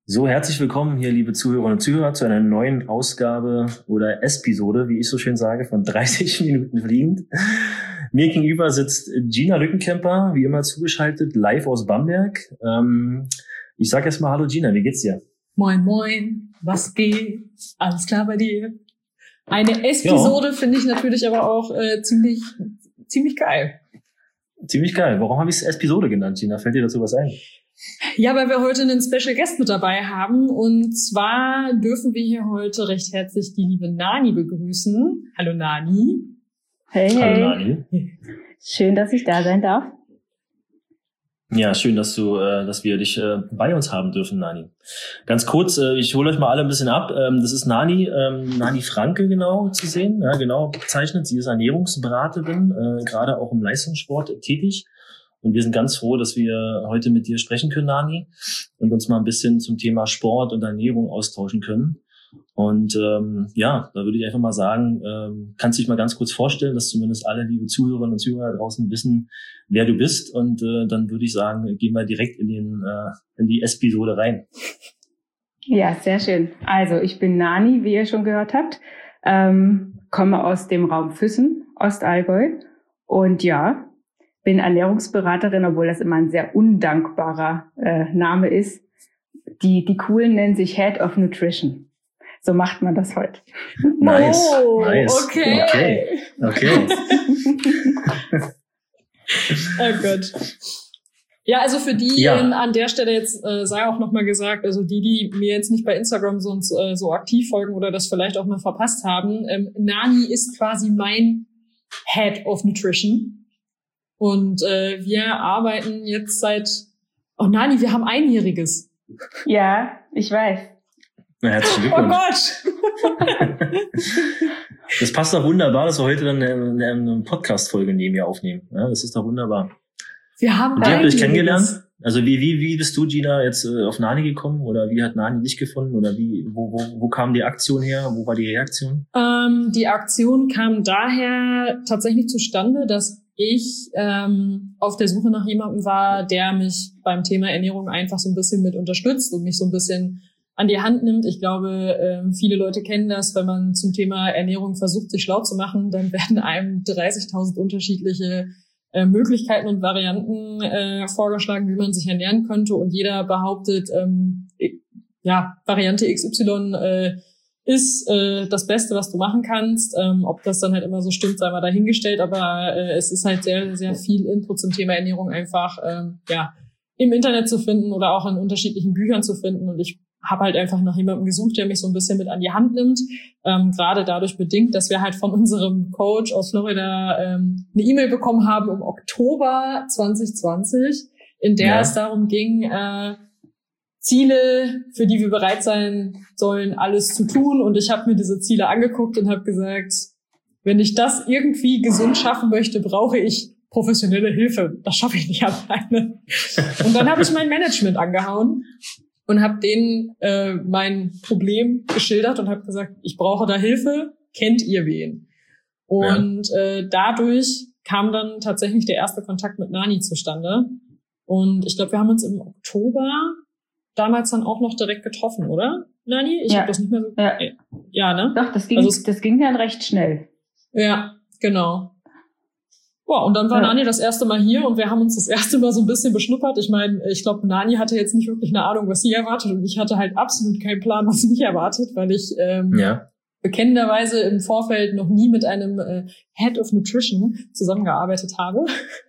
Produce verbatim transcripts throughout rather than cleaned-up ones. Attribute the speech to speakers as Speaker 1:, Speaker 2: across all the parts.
Speaker 1: So, herzlich willkommen hier, liebe Zuhörerinnen und Zuhörer, zu einer neuen Ausgabe oder Episode, wie ich so schön sage, von dreißig Minuten fliegend. Mir gegenüber sitzt Gina Lückenkämper, wie immer zugeschaltet, live aus Bamberg. Ähm, ich sag erst mal Hallo Gina, wie geht's dir?
Speaker 2: Moin, moin, was geht? Alles klar bei dir? Eine Episode finde ich natürlich aber auch äh, ziemlich, ziemlich geil.
Speaker 1: Ziemlich geil. Warum habe ich es Episode genannt, Gina? Fällt dir dazu was ein?
Speaker 2: Ja, weil wir heute einen Special Guest mit dabei haben. Und zwar dürfen wir hier heute recht herzlich die liebe Nani begrüßen. Hallo Nani.
Speaker 3: Hey, hey.
Speaker 1: Hallo Nani.
Speaker 3: Schön, dass ich da sein darf.
Speaker 1: Ja, schön, dass du, äh, dass wir dich äh, bei uns haben dürfen, Nani. Ganz kurz, äh, ich hole euch mal alle ein bisschen ab. Ähm, das ist Nani, ähm, Nani Franke genau zu sehen, ja, genau bezeichnet. Sie ist Ernährungsberaterin, äh, gerade auch im Leistungssport tätig. Und wir sind ganz froh, dass wir heute mit dir sprechen können, Nani, und uns mal ein bisschen zum Thema Sport und Ernährung austauschen können. Und ähm, ja, da würde ich einfach mal sagen, ähm, kannst du dich mal ganz kurz vorstellen, dass zumindest alle liebe Zuhörerinnen und Zuhörer draußen wissen, wer du bist. Und äh, dann würde ich sagen, gehen wir direkt in den äh, in die Episode rein.
Speaker 3: Ja, sehr schön. Also ich bin Nani, wie ihr schon gehört habt, ähm, komme aus dem Raum Füssen, Ostallgäu. Und ja, bin Ernährungsberaterin, obwohl das immer ein sehr undankbarer äh, Name ist. Die, die Coolen nennen sich Head of Nutrition. So macht man das heute.
Speaker 1: Nice,
Speaker 2: oh,
Speaker 1: nice.
Speaker 2: Okay.
Speaker 1: Okay. okay.
Speaker 2: Oh Gott. Ja, also für die
Speaker 1: Ja.
Speaker 2: ähm, an der Stelle jetzt äh, sei auch nochmal gesagt, also die, die mir jetzt nicht bei Instagram sonst äh, so aktiv folgen oder das vielleicht auch mal verpasst haben, ähm, Nani ist quasi mein Head of Nutrition. Und äh, wir arbeiten jetzt seit, oh Nani, wir haben Einjähriges.
Speaker 3: Ja, ich weiß.
Speaker 1: Na, herzlichen
Speaker 2: Oh
Speaker 1: Glückwunsch.
Speaker 2: Gott!
Speaker 1: Das passt doch wunderbar, dass wir heute dann eine, eine Podcast-Folge neben mir aufnehmen. Ja, das ist doch wunderbar.
Speaker 2: Wir haben
Speaker 1: Und ihr habt euch
Speaker 2: Einjähriges.
Speaker 1: kennengelernt? Also wie wie wie bist du, Gina, jetzt äh, auf Nani gekommen? Oder wie hat Nani dich gefunden? Oder wie wo wo wo kam die Aktion her? Wo war die Reaktion?
Speaker 2: Ähm, die Aktion kam daher tatsächlich zustande, dass ich ähm, auf der Suche nach jemandem war, der mich beim Thema Ernährung einfach so ein bisschen mit unterstützt und mich so ein bisschen an die Hand nimmt. Ich glaube, ähm, viele Leute kennen das, wenn man zum Thema Ernährung versucht, sich schlau zu machen, dann werden einem dreißigtausend unterschiedliche äh, Möglichkeiten und Varianten äh, vorgeschlagen, wie man sich ernähren könnte. Und jeder behauptet, ähm, ja, Variante X Y äh, ist äh, das Beste, was du machen kannst. Ähm, ob das dann halt immer so stimmt, sei mal dahingestellt. Aber äh, es ist halt sehr, sehr viel Input zum Thema Ernährung einfach ähm, ja im Internet zu finden oder auch in unterschiedlichen Büchern zu finden. Und ich habe halt einfach nach jemandem gesucht, der mich so ein bisschen mit an die Hand nimmt. Ähm, gerade dadurch bedingt, dass wir halt von unserem Coach aus Florida ähm, eine E-Mail bekommen haben im Oktober zwanzig zwanzig, in der
Speaker 1: Ja.
Speaker 2: es darum ging, äh, Ziele, für die wir bereit sein sollen, alles zu tun. Und ich habe mir diese Ziele angeguckt und habe gesagt, wenn ich das irgendwie gesund schaffen möchte, brauche ich professionelle Hilfe. Das schaffe ich nicht alleine. Und dann habe ich mein Management angehauen und habe denen äh, mein Problem geschildert und habe gesagt, ich brauche da Hilfe, kennt ihr wen? Und ja. äh, dadurch kam dann tatsächlich der erste Kontakt mit Nani zustande. Und ich glaube, wir haben uns im Oktober damals dann auch noch direkt getroffen, oder, Nani? Ich
Speaker 3: Ja.
Speaker 2: habe das nicht mehr so...
Speaker 3: Ja.
Speaker 2: Ja, ne?
Speaker 3: Doch, das ging,
Speaker 2: Also es-
Speaker 3: das ging dann recht schnell.
Speaker 2: Ja, genau. Boah, und dann war
Speaker 3: Ja.
Speaker 2: Nani das erste Mal hier und wir haben uns das erste Mal so ein bisschen beschnuppert. Ich meine, ich glaube, Nani hatte jetzt nicht wirklich eine Ahnung, was sie erwartet und ich hatte halt absolut keinen Plan, was mich erwartet, weil ich ähm,
Speaker 1: Ja.
Speaker 2: bekennenderweise im Vorfeld noch nie mit einem äh, Head of Nutrition zusammengearbeitet habe.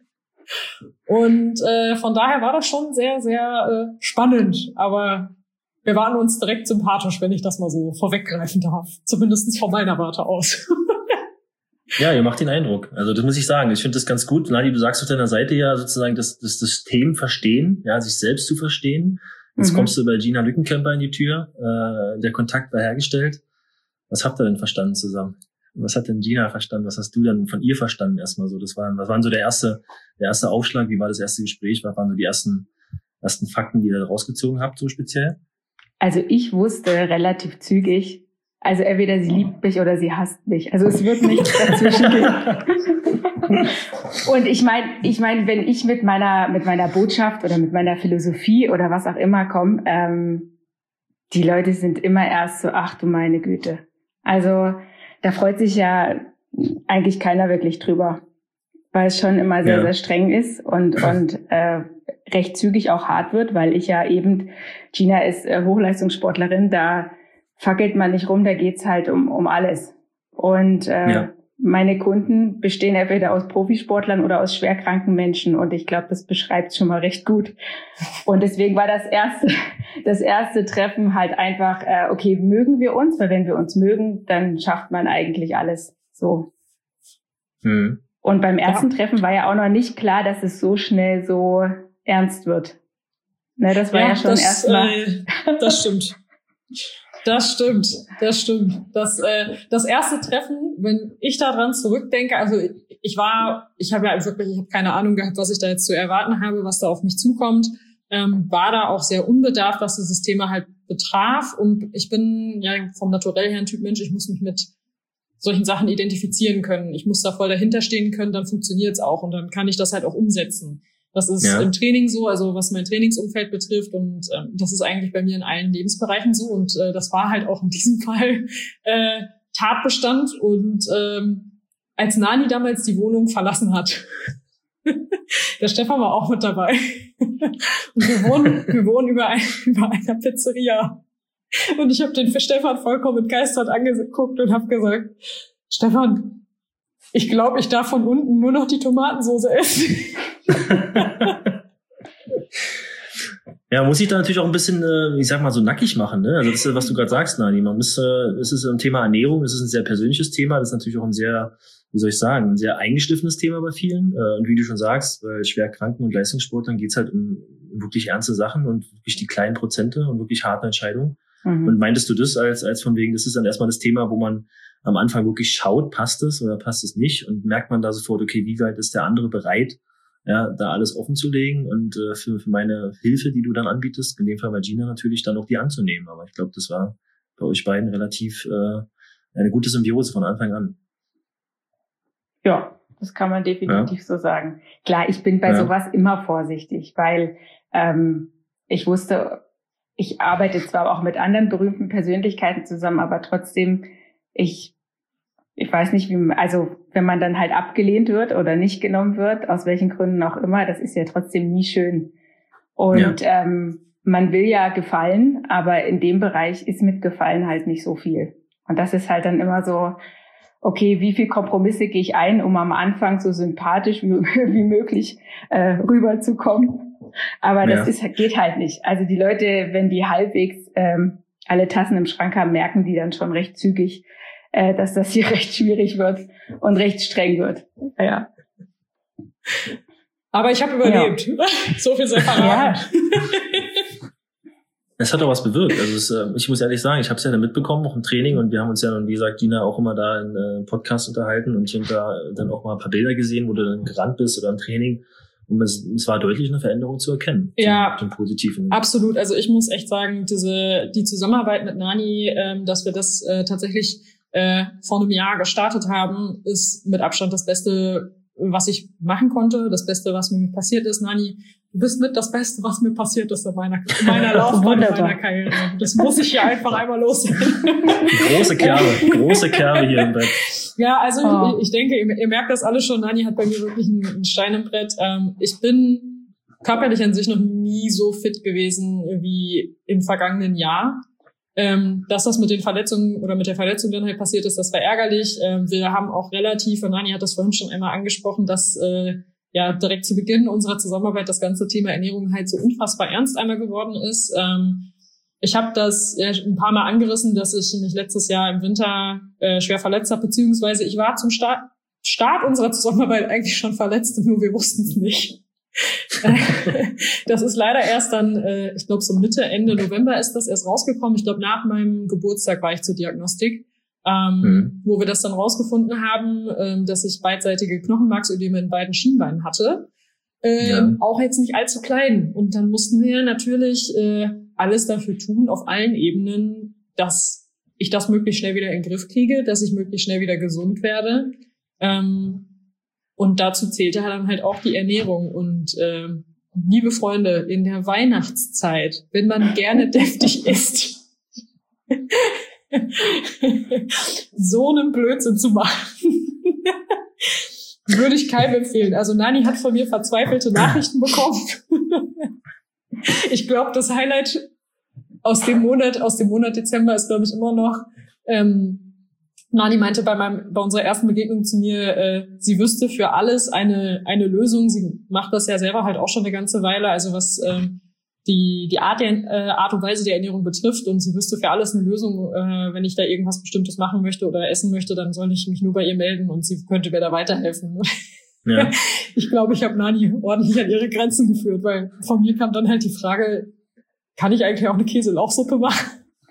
Speaker 2: Und äh, von daher war das schon sehr, sehr äh, spannend. Aber wir waren uns direkt sympathisch, wenn ich das mal so vorweggreifen darf. Zumindest von meiner Warte aus.
Speaker 1: Ja, ihr macht den Eindruck. Also das muss ich sagen. Ich finde das ganz gut. Nani, du sagst auf deiner Seite ja sozusagen, das, das System verstehen, ja, sich selbst zu verstehen. Jetzt
Speaker 3: Mhm.
Speaker 1: kommst du bei Gina Lückenkämper in die Tür. Äh, der Kontakt war hergestellt. Was habt ihr denn verstanden zusammen? Was hat denn Gina verstanden? Was hast du denn von ihr verstanden erstmal so? Das waren, was waren so der erste, der erste Aufschlag? Wie war das erste Gespräch? Was waren so die ersten, ersten Fakten, die ihr da rausgezogen habt, so speziell?
Speaker 3: Also ich wusste relativ zügig, also entweder sie liebt mich oder sie hasst mich. Also es wird nichts dazwischen geben. Und ich meine, ich meine, wenn ich mit meiner mit meiner Botschaft oder mit meiner Philosophie oder was auch immer komme, ähm, die Leute sind immer erst so, ach du meine Güte. Also da freut sich ja eigentlich keiner wirklich drüber, weil es schon immer sehr, ja. sehr streng ist und und äh, recht zügig auch hart wird, weil ich ja eben, Gina ist äh, Hochleistungssportlerin, da fackelt man nicht rum, da geht's halt um um alles. Und äh, ja. meine Kunden bestehen entweder aus Profisportlern oder aus schwerkranken Menschen und ich glaube, das beschreibt schon mal recht gut. Und deswegen war das erste, das erste Treffen halt einfach, äh, okay, mögen wir uns? Weil wenn wir uns mögen, dann schafft man eigentlich alles so. Mhm. Und beim ersten ja. Treffen war ja auch noch nicht klar, dass es so schnell so ernst wird. Ne, das war ja, ja schon erstmal.
Speaker 2: Äh, das stimmt. Das stimmt, das stimmt. Das, äh, das erste Treffen, wenn ich daran zurückdenke, also ich war, ich habe ja wirklich, ich habe keine Ahnung gehabt, was ich da jetzt zu erwarten habe, was da auf mich zukommt, ähm, war da auch sehr unbedarft, was dieses Thema halt betraf. Und ich bin ja vom Naturell her ein Typ Mensch, ich muss mich mit solchen Sachen identifizieren können. Ich muss da voll dahinter stehen können, dann funktioniert's auch und dann kann ich das halt auch umsetzen. Das ist ja. im Training so, also was mein Trainingsumfeld betrifft und ähm, das ist eigentlich bei mir in allen Lebensbereichen so und äh, das war halt auch in diesem Fall äh, Tatbestand und ähm, als Nani damals die Wohnung verlassen hat, der Stefan war auch mit dabei und wir wohnen, wir wohnen über, ein, über einer Pizzeria und ich habe den für Stefan vollkommen begeistert angeguckt und habe gesagt, Stefan, ich glaube, ich darf von unten nur noch die Tomatensauce essen.
Speaker 1: Ja, muss ich da natürlich auch ein bisschen, ich sag mal, so nackig machen, ne? Also das ist, was du gerade sagst, Nani. Man muss, es ist ein Thema Ernährung, es ist ein sehr persönliches Thema, das ist natürlich auch ein sehr, wie soll ich sagen, ein sehr eingeschliffenes Thema bei vielen. Und wie du schon sagst, bei Schwerkranken und Leistungssportlern geht's halt um wirklich ernste Sachen und wirklich die kleinen Prozente und wirklich harte Entscheidungen. Mhm. Und meintest du das als, als von wegen, das ist dann erstmal das Thema, wo man am Anfang wirklich schaut, passt es oder passt es nicht und merkt man da sofort, okay, wie weit ist der andere bereit, ja, da alles offen zu legen und äh, für, für meine Hilfe, die du dann anbietest, in dem Fall bei Gina natürlich, dann auch die anzunehmen. Aber ich glaube, das war bei euch beiden relativ äh, eine gute Symbiose von Anfang an.
Speaker 3: Ja, das kann man definitiv ja. so sagen. Klar, ich bin bei ja. sowas immer vorsichtig, weil ähm, ich wusste, ich arbeite zwar auch mit anderen berühmten Persönlichkeiten zusammen, aber trotzdem Ich, ich weiß nicht, wie, also, wenn man dann halt abgelehnt wird oder nicht genommen wird, aus welchen Gründen auch immer, das ist ja trotzdem nie schön. Und, ja. ähm, man will ja gefallen, aber in dem Bereich ist mit Gefallen halt nicht so viel. Und das ist halt dann immer so, okay, wie viel Kompromisse gehe ich ein, um am Anfang so sympathisch wie, wie möglich, äh, rüberzukommen. Aber das ja. ist, geht halt nicht. Also die Leute, wenn die halbwegs, ähm, alle Tassen im Schrank haben, merken die dann schon recht zügig, äh, dass das hier recht schwierig wird und recht streng wird. Ja.
Speaker 2: Aber ich habe überlebt. Ja. So viel sei verraten. Ja.
Speaker 1: Es hat auch was bewirkt. Also es, äh, ich muss ehrlich sagen, ich habe es ja dann mitbekommen, auch im Training und wir haben uns ja dann, wie gesagt, Gina auch immer da in äh, Podcast unterhalten und ich habe da dann auch mal ein paar Bilder gesehen, wo du dann gerannt bist oder im Training. Und es, es war deutlich eine Veränderung zu erkennen.
Speaker 2: Ja,
Speaker 1: zum, zum Positiven.
Speaker 2: Absolut. Also ich muss echt sagen, diese die Zusammenarbeit mit Nani, ähm, dass wir das äh, tatsächlich äh, vor einem Jahr gestartet haben, ist mit Abstand das Beste, was ich machen konnte. Das Beste, was mir passiert ist. Nani, du bist mit das Beste, was mir passiert ist in meiner, in meiner Laufbahn, in meiner Karriere. Das muss ich hier einfach einmal loswerden.
Speaker 1: Große Kerbe, große Kerbe hier im Bett.
Speaker 2: Ja, also oh. ich, ich denke, ihr, ihr merkt das alle schon, Nani hat bei mir wirklich einen, einen Stein im Brett. Ähm, ich bin körperlich an sich noch nie so fit gewesen wie im vergangenen Jahr. Ähm, dass das mit den Verletzungen oder mit der Verletzung dann halt passiert ist, das war ärgerlich. Ähm, wir haben auch relativ, und Nani hat das vorhin schon einmal angesprochen, dass äh, ja direkt zu Beginn unserer Zusammenarbeit das ganze Thema Ernährung halt so unfassbar ernst einmal geworden ist. Ähm, Ich habe das ja, ein paar Mal angerissen, dass ich mich letztes Jahr im Winter äh, schwer verletzt habe, beziehungsweise ich war zum Start, Start unserer Zusammenarbeit eigentlich schon verletzt, nur wir wussten es nicht. Das ist leider erst dann, äh, ich glaube so Mitte, Ende November ist das erst rausgekommen. Ich glaube, nach meinem Geburtstag war ich zur Diagnostik, ähm, mhm. wo wir das dann rausgefunden haben, ähm, dass ich beidseitige Knochenmarksödeme in beiden Schienbeinen hatte. Ähm, ja. Auch jetzt nicht allzu klein. Und dann mussten wir natürlich äh, alles dafür tun, auf allen Ebenen, dass ich das möglichst schnell wieder in den Griff kriege, dass ich möglichst schnell wieder gesund werde. Ähm, und dazu zählte dann halt auch die Ernährung. Und äh, liebe Freunde, in der Weihnachtszeit, wenn man gerne deftig isst, so einen Blödsinn zu machen. Würde ich keinem empfehlen. Also Nani hat von mir verzweifelte Nachrichten bekommen. Ich glaube, das Highlight aus dem Monat, aus dem Monat Dezember ist, glaube ich, immer noch, ähm, Nani meinte bei meinem, bei unserer ersten Begegnung zu mir, äh, sie wüsste für alles eine, eine Lösung. Sie macht das ja selber halt auch schon eine ganze Weile, also was, ähm, die, die Art der, äh, Art und Weise der Ernährung betrifft, und sie wüsste für alles eine Lösung. Äh, wenn ich da irgendwas Bestimmtes machen möchte oder essen möchte, dann soll ich mich nur bei ihr melden und sie könnte mir da weiterhelfen. Ja. Ich glaube, ich habe Nani ordentlich an ihre Grenzen geführt, weil von mir kam dann halt die Frage, kann ich eigentlich auch eine Käselauchsuppe machen?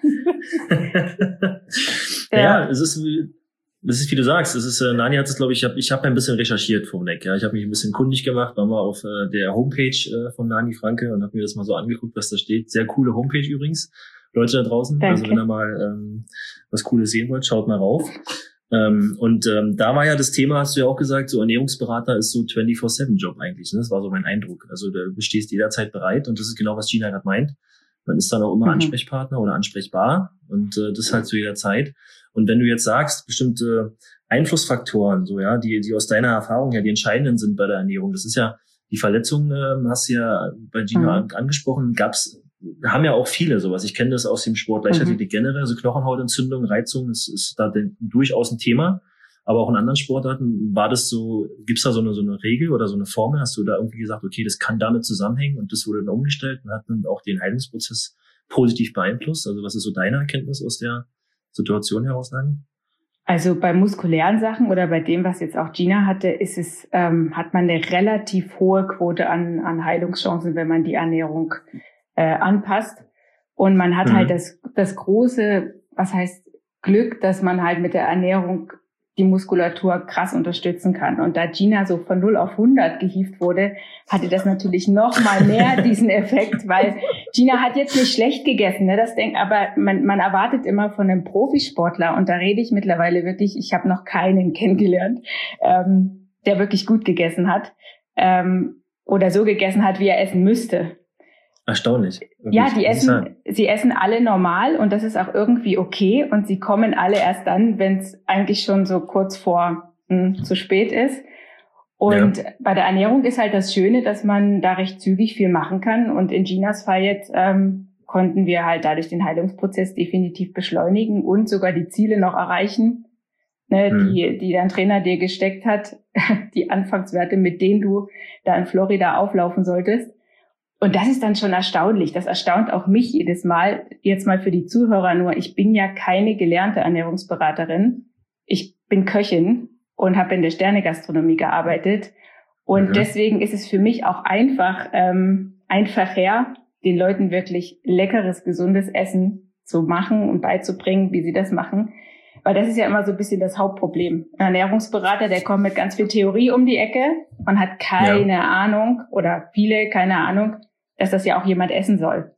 Speaker 1: ja, ja, es ist, es ist, wie du sagst, es ist, äh, Nani hat es, glaube ich, ich habe ich hab ein bisschen recherchiert vorneweg, ja, ich habe mich ein bisschen kundig gemacht, war mal auf äh, der Homepage äh, von Nani Franke und habe mir das mal so angeguckt, was da steht. Sehr coole Homepage übrigens, Leute da draußen. Danke. Also wenn ihr mal ähm, was Cooles sehen wollt, schaut mal rauf. Ähm, und ähm, da war ja das Thema, hast du ja auch gesagt, so Ernährungsberater ist so vierundzwanzig sieben Job eigentlich. Ne? Das war so mein Eindruck. Also da stehst jederzeit bereit, und das ist genau, was Gina gerade meint. Man ist dann auch immer mhm. Ansprechpartner oder ansprechbar, und äh, das halt zu jeder Zeit. Und wenn du jetzt sagst, bestimmte Einflussfaktoren, so ja, die die aus deiner Erfahrung ja die entscheidenden sind bei der Ernährung, das ist ja die Verletzungen, äh, hast du ja bei Gina mhm. angesprochen, gab's, haben ja auch viele sowas. Ich kenne das aus dem Sport Leichtathletik mhm. generell, also Knochenhautentzündung, Reizung, das ist da den, durchaus ein Thema. Aber auch in anderen Sportarten, war das so, gibt's da so eine, so eine Regel oder so eine Formel? Hast du da irgendwie gesagt, okay, das kann damit zusammenhängen, und das wurde dann umgestellt und hat dann auch den Heilungsprozess positiv beeinflusst? Also was ist so deine Erkenntnis aus der Situation heraus, Nani?
Speaker 3: Also bei muskulären Sachen oder bei dem, was jetzt auch Gina hatte, ist es, ähm, hat man eine relativ hohe Quote an, an Heilungschancen, wenn man die Ernährung äh, anpasst. Und man hat mhm. halt das, das große, was heißt Glück, dass man halt mit der Ernährung die Muskulatur krass unterstützen kann. Und da Gina so von null auf hundert gehievt wurde, hatte das natürlich noch mal mehr diesen Effekt, weil Gina hat jetzt nicht schlecht gegessen, ne? Das denkt, aber man, man erwartet immer von einem Profisportler, und da rede ich mittlerweile wirklich, ich habe noch keinen kennengelernt, ähm, der wirklich gut gegessen hat, ähm, oder so gegessen hat, wie er essen müsste.
Speaker 1: Erstaunlich.
Speaker 3: Wirklich. Ja, die essen, sie essen alle normal, und das ist auch irgendwie okay, und sie kommen alle erst dann, wenn es eigentlich schon so kurz vor mh, zu spät ist. Und ja. bei der Ernährung ist halt das Schöne, dass man da recht zügig viel machen kann, und in Ginas Fall jetzt ähm, konnten wir halt dadurch den Heilungsprozess definitiv beschleunigen und sogar die Ziele noch erreichen, ne, hm. die die dein Trainer dir gesteckt hat, die Anfangswerte, mit denen du da in Florida auflaufen solltest. Und das ist dann schon erstaunlich. Das erstaunt auch mich jedes Mal. Jetzt mal für die Zuhörer nur. Ich bin ja keine gelernte Ernährungsberaterin. Ich bin Köchin und habe in der Sternegastronomie gearbeitet. Und mhm. deswegen ist es für mich auch einfach, ähm, einfacher, den Leuten wirklich leckeres, gesundes Essen zu machen und beizubringen, wie sie das machen. Weil das ist ja immer so ein bisschen das Hauptproblem. Ein Ernährungsberater, der kommt mit ganz viel Theorie um die Ecke und hat keine ja. Ahnung, oder viele keine Ahnung, dass das ja auch jemand essen soll.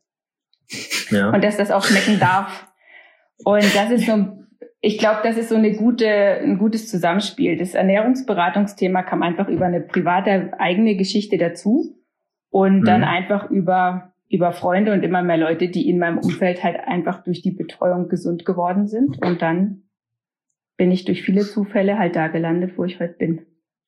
Speaker 3: Ja. Und dass das auch schmecken darf. Und das ist so, ich glaube, das ist so eine gute, ein gutes Zusammenspiel. Das Ernährungsberatungsthema kam einfach über eine private eigene Geschichte dazu, und dann mhm. einfach über, über Freunde und immer mehr Leute, die in meinem Umfeld halt einfach durch die Betreuung gesund geworden sind. Und dann bin ich durch viele Zufälle halt da gelandet, wo ich heute bin.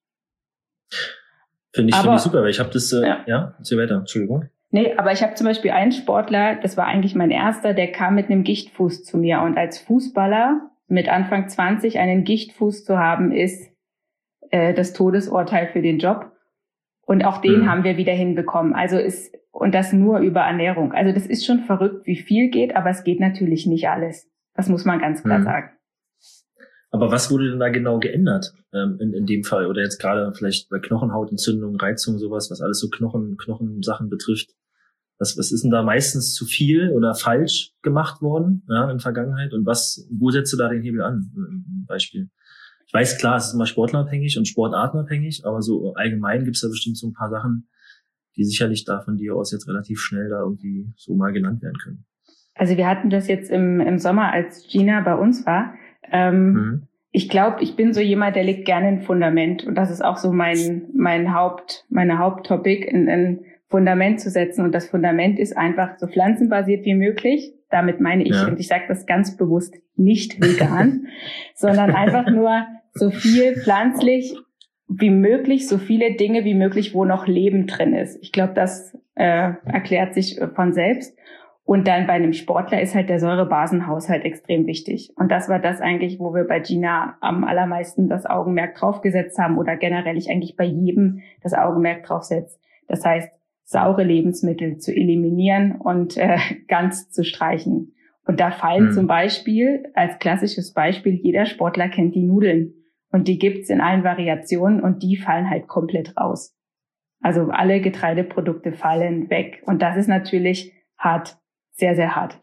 Speaker 1: Finde ich, find ich super, weil ich habe das, äh, ja, ja erzähl weiter, Entschuldigung.
Speaker 3: Nee, aber ich habe zum Beispiel einen Sportler, das war eigentlich mein erster, der kam mit einem Gichtfuß zu mir. Und als Fußballer mit Anfang zwanzig einen Gichtfuß zu haben, ist äh, das Todesurteil für den Job. Und auch den mhm. haben wir wieder hinbekommen. Also ist, und das nur über Ernährung. Also das ist schon verrückt, wie viel geht, aber es geht natürlich nicht alles. Das muss man ganz klar mhm. sagen.
Speaker 1: Aber was wurde denn da genau geändert ähm, in, in dem Fall? Oder jetzt gerade vielleicht bei Knochenhautentzündung, Reizung, sowas, was alles so Knochen, Knochensachen betrifft. Was, was ist denn da meistens zu viel oder falsch gemacht worden, ja, in der Vergangenheit? Und was, wo setzt du da den Hebel an? Ein Beispiel. Ich weiß, klar, es ist immer sportlerabhängig und sportartenabhängig, aber so allgemein gibt es da bestimmt so ein paar Sachen, die sicherlich da von dir aus jetzt relativ schnell da irgendwie so mal genannt werden können.
Speaker 3: Also wir hatten das jetzt im, im Sommer, als Gina bei uns war. Ähm, mhm. Ich glaube, ich bin so jemand, der legt gerne ein Fundament, und das ist auch so mein mein Haupt meine Haupttopic, ein, ein Fundament zu setzen. Und das Fundament ist einfach so pflanzenbasiert wie möglich. Damit meine ich, ja. und ich sage das ganz bewusst, nicht vegan, sondern einfach nur so viel pflanzlich wie möglich, so viele Dinge wie möglich, wo noch Leben drin ist. Ich glaube, das äh, erklärt sich von selbst. Und dann bei einem Sportler ist halt der Säurebasenhaushalt extrem wichtig. Und das war das eigentlich, wo wir bei Gina am allermeisten das Augenmerk draufgesetzt haben oder generell ich eigentlich bei jedem das Augenmerk draufsetze. Das heißt, saure Lebensmittel zu eliminieren und äh, ganz zu streichen. Und da fallen mhm. zum Beispiel, als klassisches Beispiel, jeder Sportler kennt die Nudeln. Und die gibt's in allen Variationen und die fallen halt komplett raus. Also alle Getreideprodukte fallen weg. Und das ist natürlich hart, sehr, sehr hart.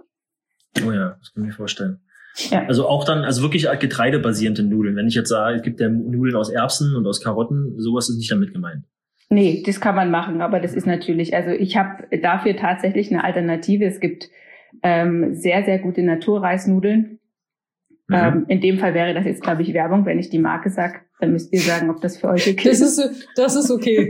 Speaker 1: Oh ja, das kann ich mir vorstellen.
Speaker 3: Ja.
Speaker 1: Also auch dann, also wirklich getreidebasierende Nudeln. Wenn ich jetzt sage, es gibt ja Nudeln aus Erbsen und aus Karotten, sowas ist nicht damit gemeint.
Speaker 3: Nee, das kann man machen, aber das ist natürlich, also ich habe dafür tatsächlich eine Alternative. Es gibt ähm, sehr, sehr gute Naturreisnudeln. Mhm. Ähm, in dem Fall wäre das jetzt, glaube ich, Werbung, wenn ich die Marke sage. Dann müsst ihr sagen, ob das für euch okay
Speaker 2: das
Speaker 3: ist.
Speaker 2: ist. Das ist okay.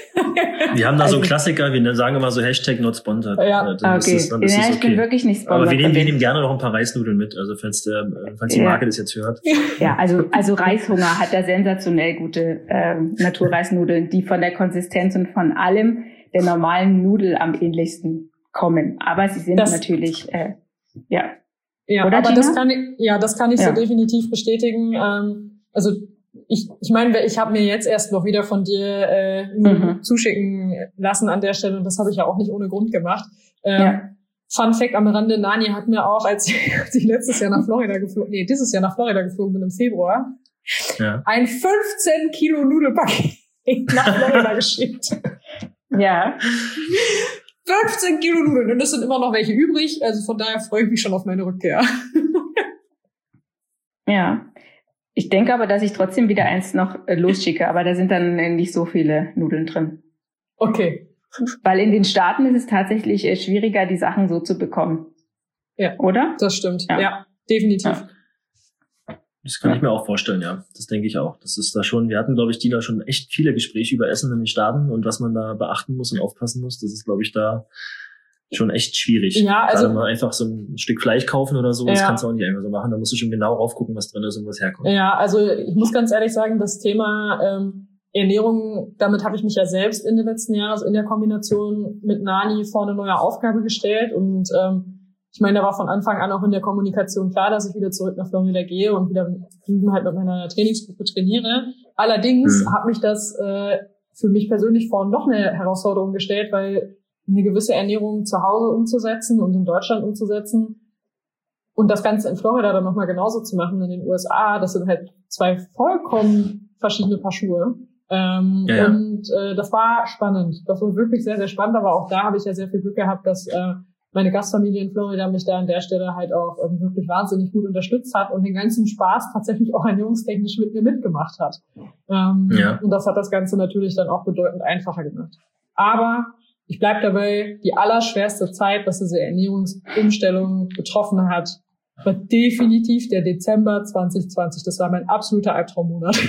Speaker 1: Wir haben da also, so einen Klassiker, wir sagen immer so Hashtag not sponsored.
Speaker 3: Ja, dann okay. Ist es, dann ist ja, ich okay. bin wirklich nicht sponsored.
Speaker 1: Aber wir nehmen, wir nehmen gerne noch ein paar Reisnudeln mit, also falls, der, falls die Marke ja. das jetzt hört.
Speaker 3: Ja, also also Reishunger hat da sensationell gute äh, Naturreisnudeln, die von der Konsistenz und von allem der normalen Nudel am ähnlichsten kommen. Aber sie sind das, natürlich, äh, ja.
Speaker 2: Ja, Oder, aber Gina? das kann ich, ja, das kann ich ja. so definitiv bestätigen. Ähm, also ich, ich meine, ich habe mir jetzt erst noch wieder von dir äh, mhm. zuschicken lassen an der Stelle und das habe ich ja auch nicht ohne Grund gemacht. Ähm, ja. Fun Fact am Rande: Nani hat mir auch, als ich letztes Jahr nach Florida geflogen, nee, dieses Jahr nach Florida geflogen bin im Februar, ja. ein fünfzehn Kilo Nudelpaket nach Florida geschickt.
Speaker 3: Ja.
Speaker 2: fünfzehn Kilo Nudeln und es sind immer noch welche übrig, also von daher freue ich mich schon auf meine Rückkehr.
Speaker 3: Ja, ich denke aber, dass ich trotzdem wieder eins noch losschicke, aber da sind dann nicht so viele Nudeln drin.
Speaker 2: Okay.
Speaker 3: Weil in den Staaten ist es tatsächlich schwieriger, die Sachen so zu bekommen.
Speaker 2: Ja.
Speaker 3: Oder?
Speaker 2: Das stimmt, ja, ja definitiv.
Speaker 3: Ja.
Speaker 1: Das kann ich mir auch vorstellen, ja. Das denke ich auch. Das ist da schon, wir hatten, glaube ich, Dina, schon echt viele Gespräche über Essen in den Staaten und was man da beachten muss und aufpassen muss. Das ist, glaube ich, da schon echt schwierig.
Speaker 2: Ja, also.
Speaker 1: Gerade mal einfach so ein Stück Fleisch kaufen oder so, das ja. kannst du auch nicht einfach so machen. Da musst du schon genau raufgucken, was drin ist und was herkommt.
Speaker 2: Ja, also ich muss ganz ehrlich sagen, das Thema ähm, Ernährung, damit habe ich mich ja selbst Ende letzten Jahres in der Kombination mit Nani vor eine neue Aufgabe gestellt und ähm, ich meine, da war von Anfang an auch in der Kommunikation klar, dass ich wieder zurück nach Florida gehe und wieder drüben halt mit meiner Trainingsgruppe trainiere. Allerdings mhm. hat mich das äh, für mich persönlich vor noch eine Herausforderung gestellt, weil eine gewisse Ernährung zu Hause umzusetzen und in Deutschland umzusetzen und das Ganze in Florida dann nochmal genauso zu machen in den U S A, das sind halt zwei vollkommen verschiedene Paar Schuhe. Ähm, ja, ja. Und äh, das war spannend. Das war wirklich sehr, sehr spannend, aber auch da habe ich ja sehr viel Glück gehabt, dass äh, meine Gastfamilie in Florida mich da an der Stelle halt auch ähm, wirklich wahnsinnig gut unterstützt hat und den ganzen Spaß tatsächlich auch ernährungstechnisch mit mir mitgemacht hat. Ähm, ja. Und das hat das Ganze natürlich dann auch bedeutend einfacher gemacht. Aber ich bleib dabei, die allerschwerste Zeit, was diese Ernährungsumstellung betroffen hat, war definitiv der Dezember zwanzig zwanzig. Das war mein absoluter Albtraummonat.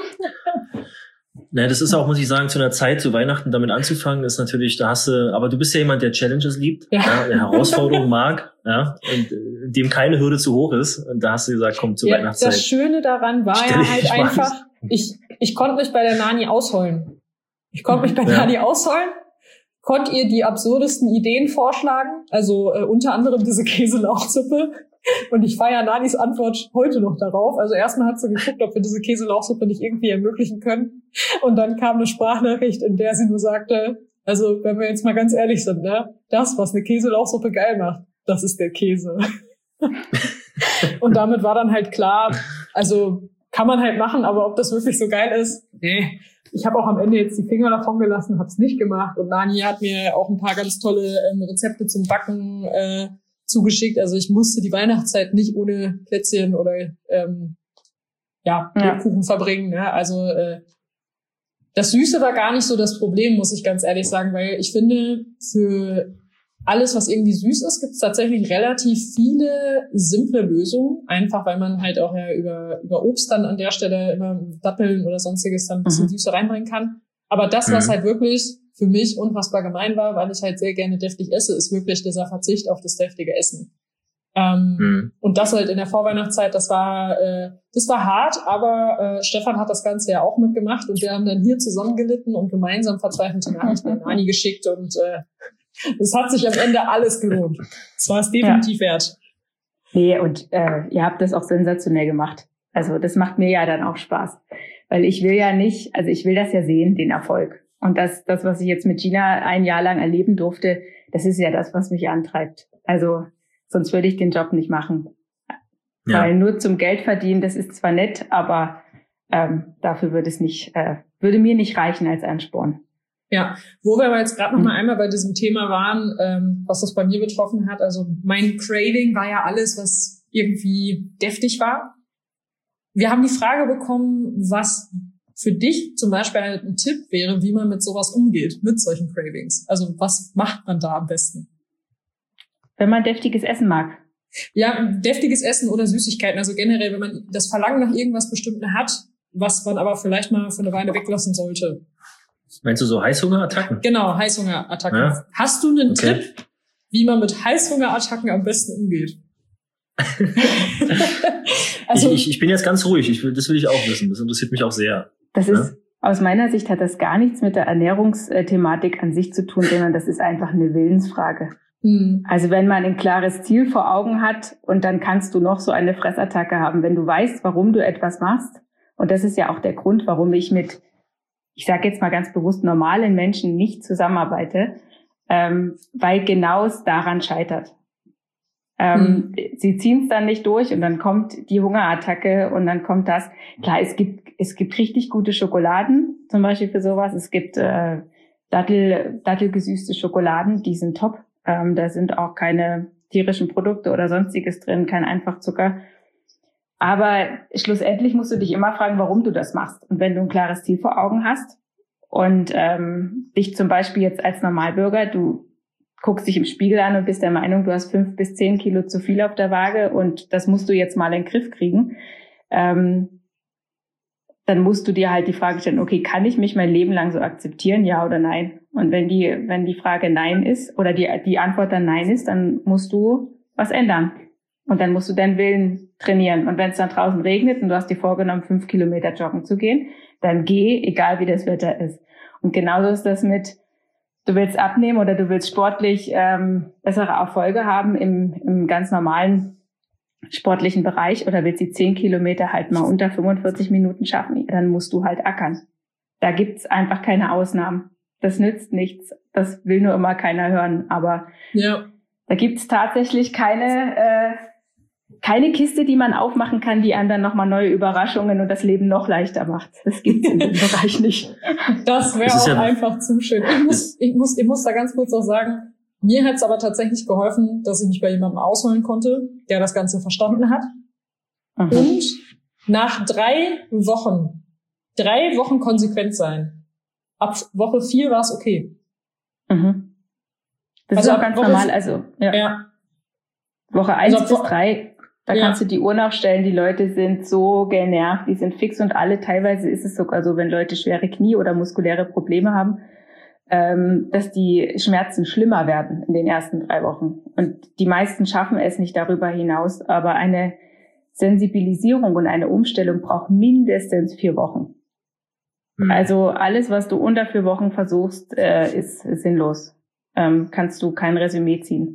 Speaker 1: Na, das ist auch, muss ich sagen, zu einer Zeit, zu Weihnachten damit anzufangen, ist natürlich, da hast du, aber du bist ja jemand, der Challenges liebt, ja. Ja, der Herausforderungen mag, ja, und äh, dem keine Hürde zu hoch ist. Und da hast du gesagt, komm, zur ja, Weihnachtszeit.
Speaker 2: Das Schöne daran war ja halt einfach, ich, ich konnte mich bei der Nani ausheulen. Ich konnte mich bei der ja. Nani ausheulen, konnte ihr die absurdesten Ideen vorschlagen, also äh, unter anderem diese Käselauchsuppe. Und ich feiere Nanis Antwort heute noch darauf. Also erstmal hat sie geguckt, ob wir diese Käselauchsuppe nicht irgendwie ermöglichen können. Und dann kam eine Sprachnachricht, in der sie nur sagte, also wenn wir jetzt mal ganz ehrlich sind, ne, das, was eine Käselauchsuppe geil macht, das ist der Käse. Und damit war dann halt klar, also kann man halt machen, aber ob das wirklich so geil ist, nee. Ich habe auch am Ende jetzt die Finger davon gelassen, habe es nicht gemacht. Und Nani hat mir auch ein paar ganz tolle ähm, Rezepte zum Backen äh, zugeschickt. Also ich musste die Weihnachtszeit nicht ohne Plätzchen oder ähm, ja, ja. Kuchen verbringen. Ne? Also äh, das Süße war gar nicht so das Problem, muss ich ganz ehrlich sagen, weil ich finde, für alles, was irgendwie süß ist, gibt es tatsächlich relativ viele simple Lösungen. Einfach, weil man halt auch ja über, über Obst dann an der Stelle immer Datteln oder sonstiges dann ein bisschen mhm. Süße reinbringen kann. Aber das, was mhm. halt wirklich für mich unfassbar gemein war, weil ich halt sehr gerne deftig esse, ist wirklich dieser Verzicht auf das deftige Essen. Ähm, mhm. Und das halt in der Vorweihnachtszeit, das war äh, das war hart, aber äh, Stefan hat das Ganze ja auch mitgemacht und wir haben dann hier zusammengelitten und gemeinsam verzweifelte Nachrichten an Nani geschickt und äh, es hat sich am Ende alles gelohnt. Es war es definitiv ja. wert.
Speaker 3: Nee, und äh, ihr habt das auch sensationell gemacht. Also das macht mir ja dann auch Spaß, weil ich will ja nicht, also ich will das ja sehen, den Erfolg. Und das, das, was ich jetzt mit Gina ein Jahr lang erleben durfte, das ist ja das, was mich antreibt. Also sonst würde ich den Job nicht machen. Ja. Weil nur zum Geld verdienen, das ist zwar nett, aber ähm, dafür würde es nicht, äh, würde mir nicht reichen als Ansporn.
Speaker 2: Ja, wo wir aber jetzt gerade noch mal einmal bei diesem Thema waren, ähm, was das bei mir betroffen hat. Also mein Craving war ja alles, was irgendwie deftig war. Wir haben die Frage bekommen, was für dich zum Beispiel ein Tipp wäre, wie man mit sowas umgeht, mit solchen Cravings. Also was macht man da am besten?
Speaker 3: Wenn man deftiges Essen mag.
Speaker 2: Ja, deftiges Essen oder Süßigkeiten. Also generell, wenn man das Verlangen nach irgendwas Bestimmten hat, was man aber vielleicht mal für eine Weile weglassen sollte.
Speaker 1: Meinst du so Heißhungerattacken?
Speaker 2: Genau, Heißhungerattacken. Ja? Hast du einen
Speaker 1: okay.
Speaker 2: Tipp, wie man mit Heißhungerattacken am besten umgeht?
Speaker 1: also, ich, ich, ich bin jetzt ganz ruhig. Ich will, das will ich auch wissen. Das interessiert mich auch sehr.
Speaker 3: Das ja? ist, aus meiner Sicht hat das gar nichts mit der Ernährungsthematik an sich zu tun, sondern das ist einfach eine Willensfrage. Mhm. Also wenn man ein klares Ziel vor Augen hat und dann kannst du noch so eine Fressattacke haben, wenn du weißt, warum du etwas machst. Und das ist ja auch der Grund, warum ich mit, ich sage jetzt mal ganz bewusst, normalen Menschen nicht zusammenarbeite, ähm, weil genau es daran scheitert. Ähm, hm. Sie ziehen es dann nicht durch und dann kommt die Hungerattacke und dann kommt das. Klar, es gibt es gibt richtig gute Schokoladen, zum Beispiel für sowas. Es gibt äh, Dattel, dattelgesüßte Schokoladen, die sind top. Ähm, da sind auch keine tierischen Produkte oder sonstiges drin, kein Einfachzucker. Aber schlussendlich musst du dich immer fragen, warum du das machst. Und wenn du ein klares Ziel vor Augen hast und ähm, dich zum Beispiel jetzt als Normalbürger, du guckst dich im Spiegel an und bist der Meinung, du hast fünf bis zehn Kilo zu viel auf der Waage und das musst du jetzt mal in den Griff kriegen, ähm, dann musst du dir halt die Frage stellen, okay, kann ich mich mein Leben lang so akzeptieren, ja oder nein? Und wenn die wenn die Frage nein ist oder die die Antwort dann nein ist, dann musst du was ändern. Und dann musst du deinen Willen trainieren. Und wenn es dann draußen regnet und du hast dir vorgenommen, fünf Kilometer joggen zu gehen, dann geh, egal wie das Wetter ist. Und genauso ist das mit, du willst abnehmen oder du willst sportlich ähm, bessere Erfolge haben im, im ganz normalen sportlichen Bereich oder willst die zehn Kilometer halt mal unter fünfundvierzig Minuten schaffen, dann musst du halt ackern. Da gibt's einfach keine Ausnahmen. Das nützt nichts. Das will nur immer keiner hören. Aber ja. Da gibt's tatsächlich keine äh, keine Kiste, die man aufmachen kann, die einem dann nochmal neue Überraschungen und das Leben noch leichter macht. Das gibt's in dem Bereich nicht.
Speaker 2: Das wäre auch ja einfach zu schön. Ich muss, ich muss, ich muss da ganz kurz auch sagen, mir hat's aber tatsächlich geholfen, dass ich mich bei jemandem ausholen konnte, der das Ganze verstanden hat. Aha. Und nach drei Wochen, drei Wochen konsequent sein. Ab Woche vier war es okay.
Speaker 3: Mhm. Das also ist auch ganz Woche normal. Also ja. ja. Woche eins also bis drei. Da ja. kannst du die Uhr nachstellen. Die Leute sind so genervt, die sind fix und alle. Teilweise ist es sogar so, wenn Leute schwere Knie- oder muskuläre Probleme haben, ähm, dass die Schmerzen schlimmer werden in den ersten drei Wochen. Und die meisten schaffen es nicht darüber hinaus. Aber eine Sensibilisierung und eine Umstellung braucht mindestens vier Wochen. Mhm. Also alles, was du unter vier Wochen versuchst, äh, ist, ist sinnlos. Ähm, kannst du kein Resümee ziehen.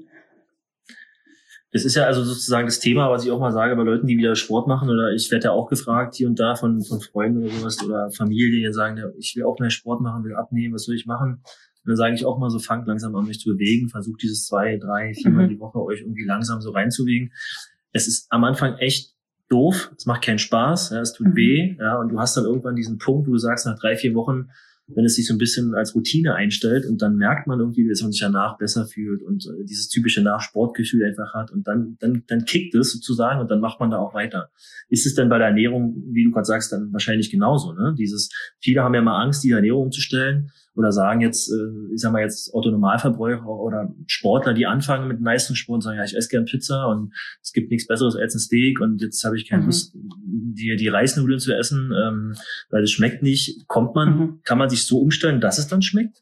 Speaker 1: Es ist ja also sozusagen das Thema, was ich auch mal sage bei Leuten, die wieder Sport machen, oder ich werde ja auch gefragt hier und da von von Freunden oder sowas oder Familie, die sagen, ja, ich will auch mehr Sport machen, will abnehmen, was soll ich machen? Und dann sage ich auch mal so, fangt langsam an, mich zu bewegen, versucht dieses zwei, drei, viermal mhm. die Woche euch irgendwie langsam so reinzubewegen. Es ist am Anfang echt doof, es macht keinen Spaß, ja, es tut mhm. weh, ja, und du hast dann irgendwann diesen Punkt, wo du sagst, nach drei, vier Wochen, wenn es sich so ein bisschen als Routine einstellt und dann merkt man irgendwie, dass man sich danach besser fühlt und äh, dieses typische Nachsportgefühl einfach hat und dann dann dann kickt es sozusagen und dann macht man da auch weiter. Ist es denn bei der Ernährung, wie du gerade sagst, dann wahrscheinlich genauso, ne? Dieses, viele haben ja mal Angst, die Ernährung umzustellen oder sagen jetzt, äh, ich sag mal jetzt Autonormalverbraucher oder Sportler, die anfangen mit Leistungssport und sagen, ja, ich esse gern Pizza und es gibt nichts Besseres als ein Steak und jetzt habe ich keine mhm. Lust, die die Reisnudeln zu essen, ähm, weil es schmeckt nicht. Kommt man, mhm. kann man sich so umstellen, dass es dann schmeckt?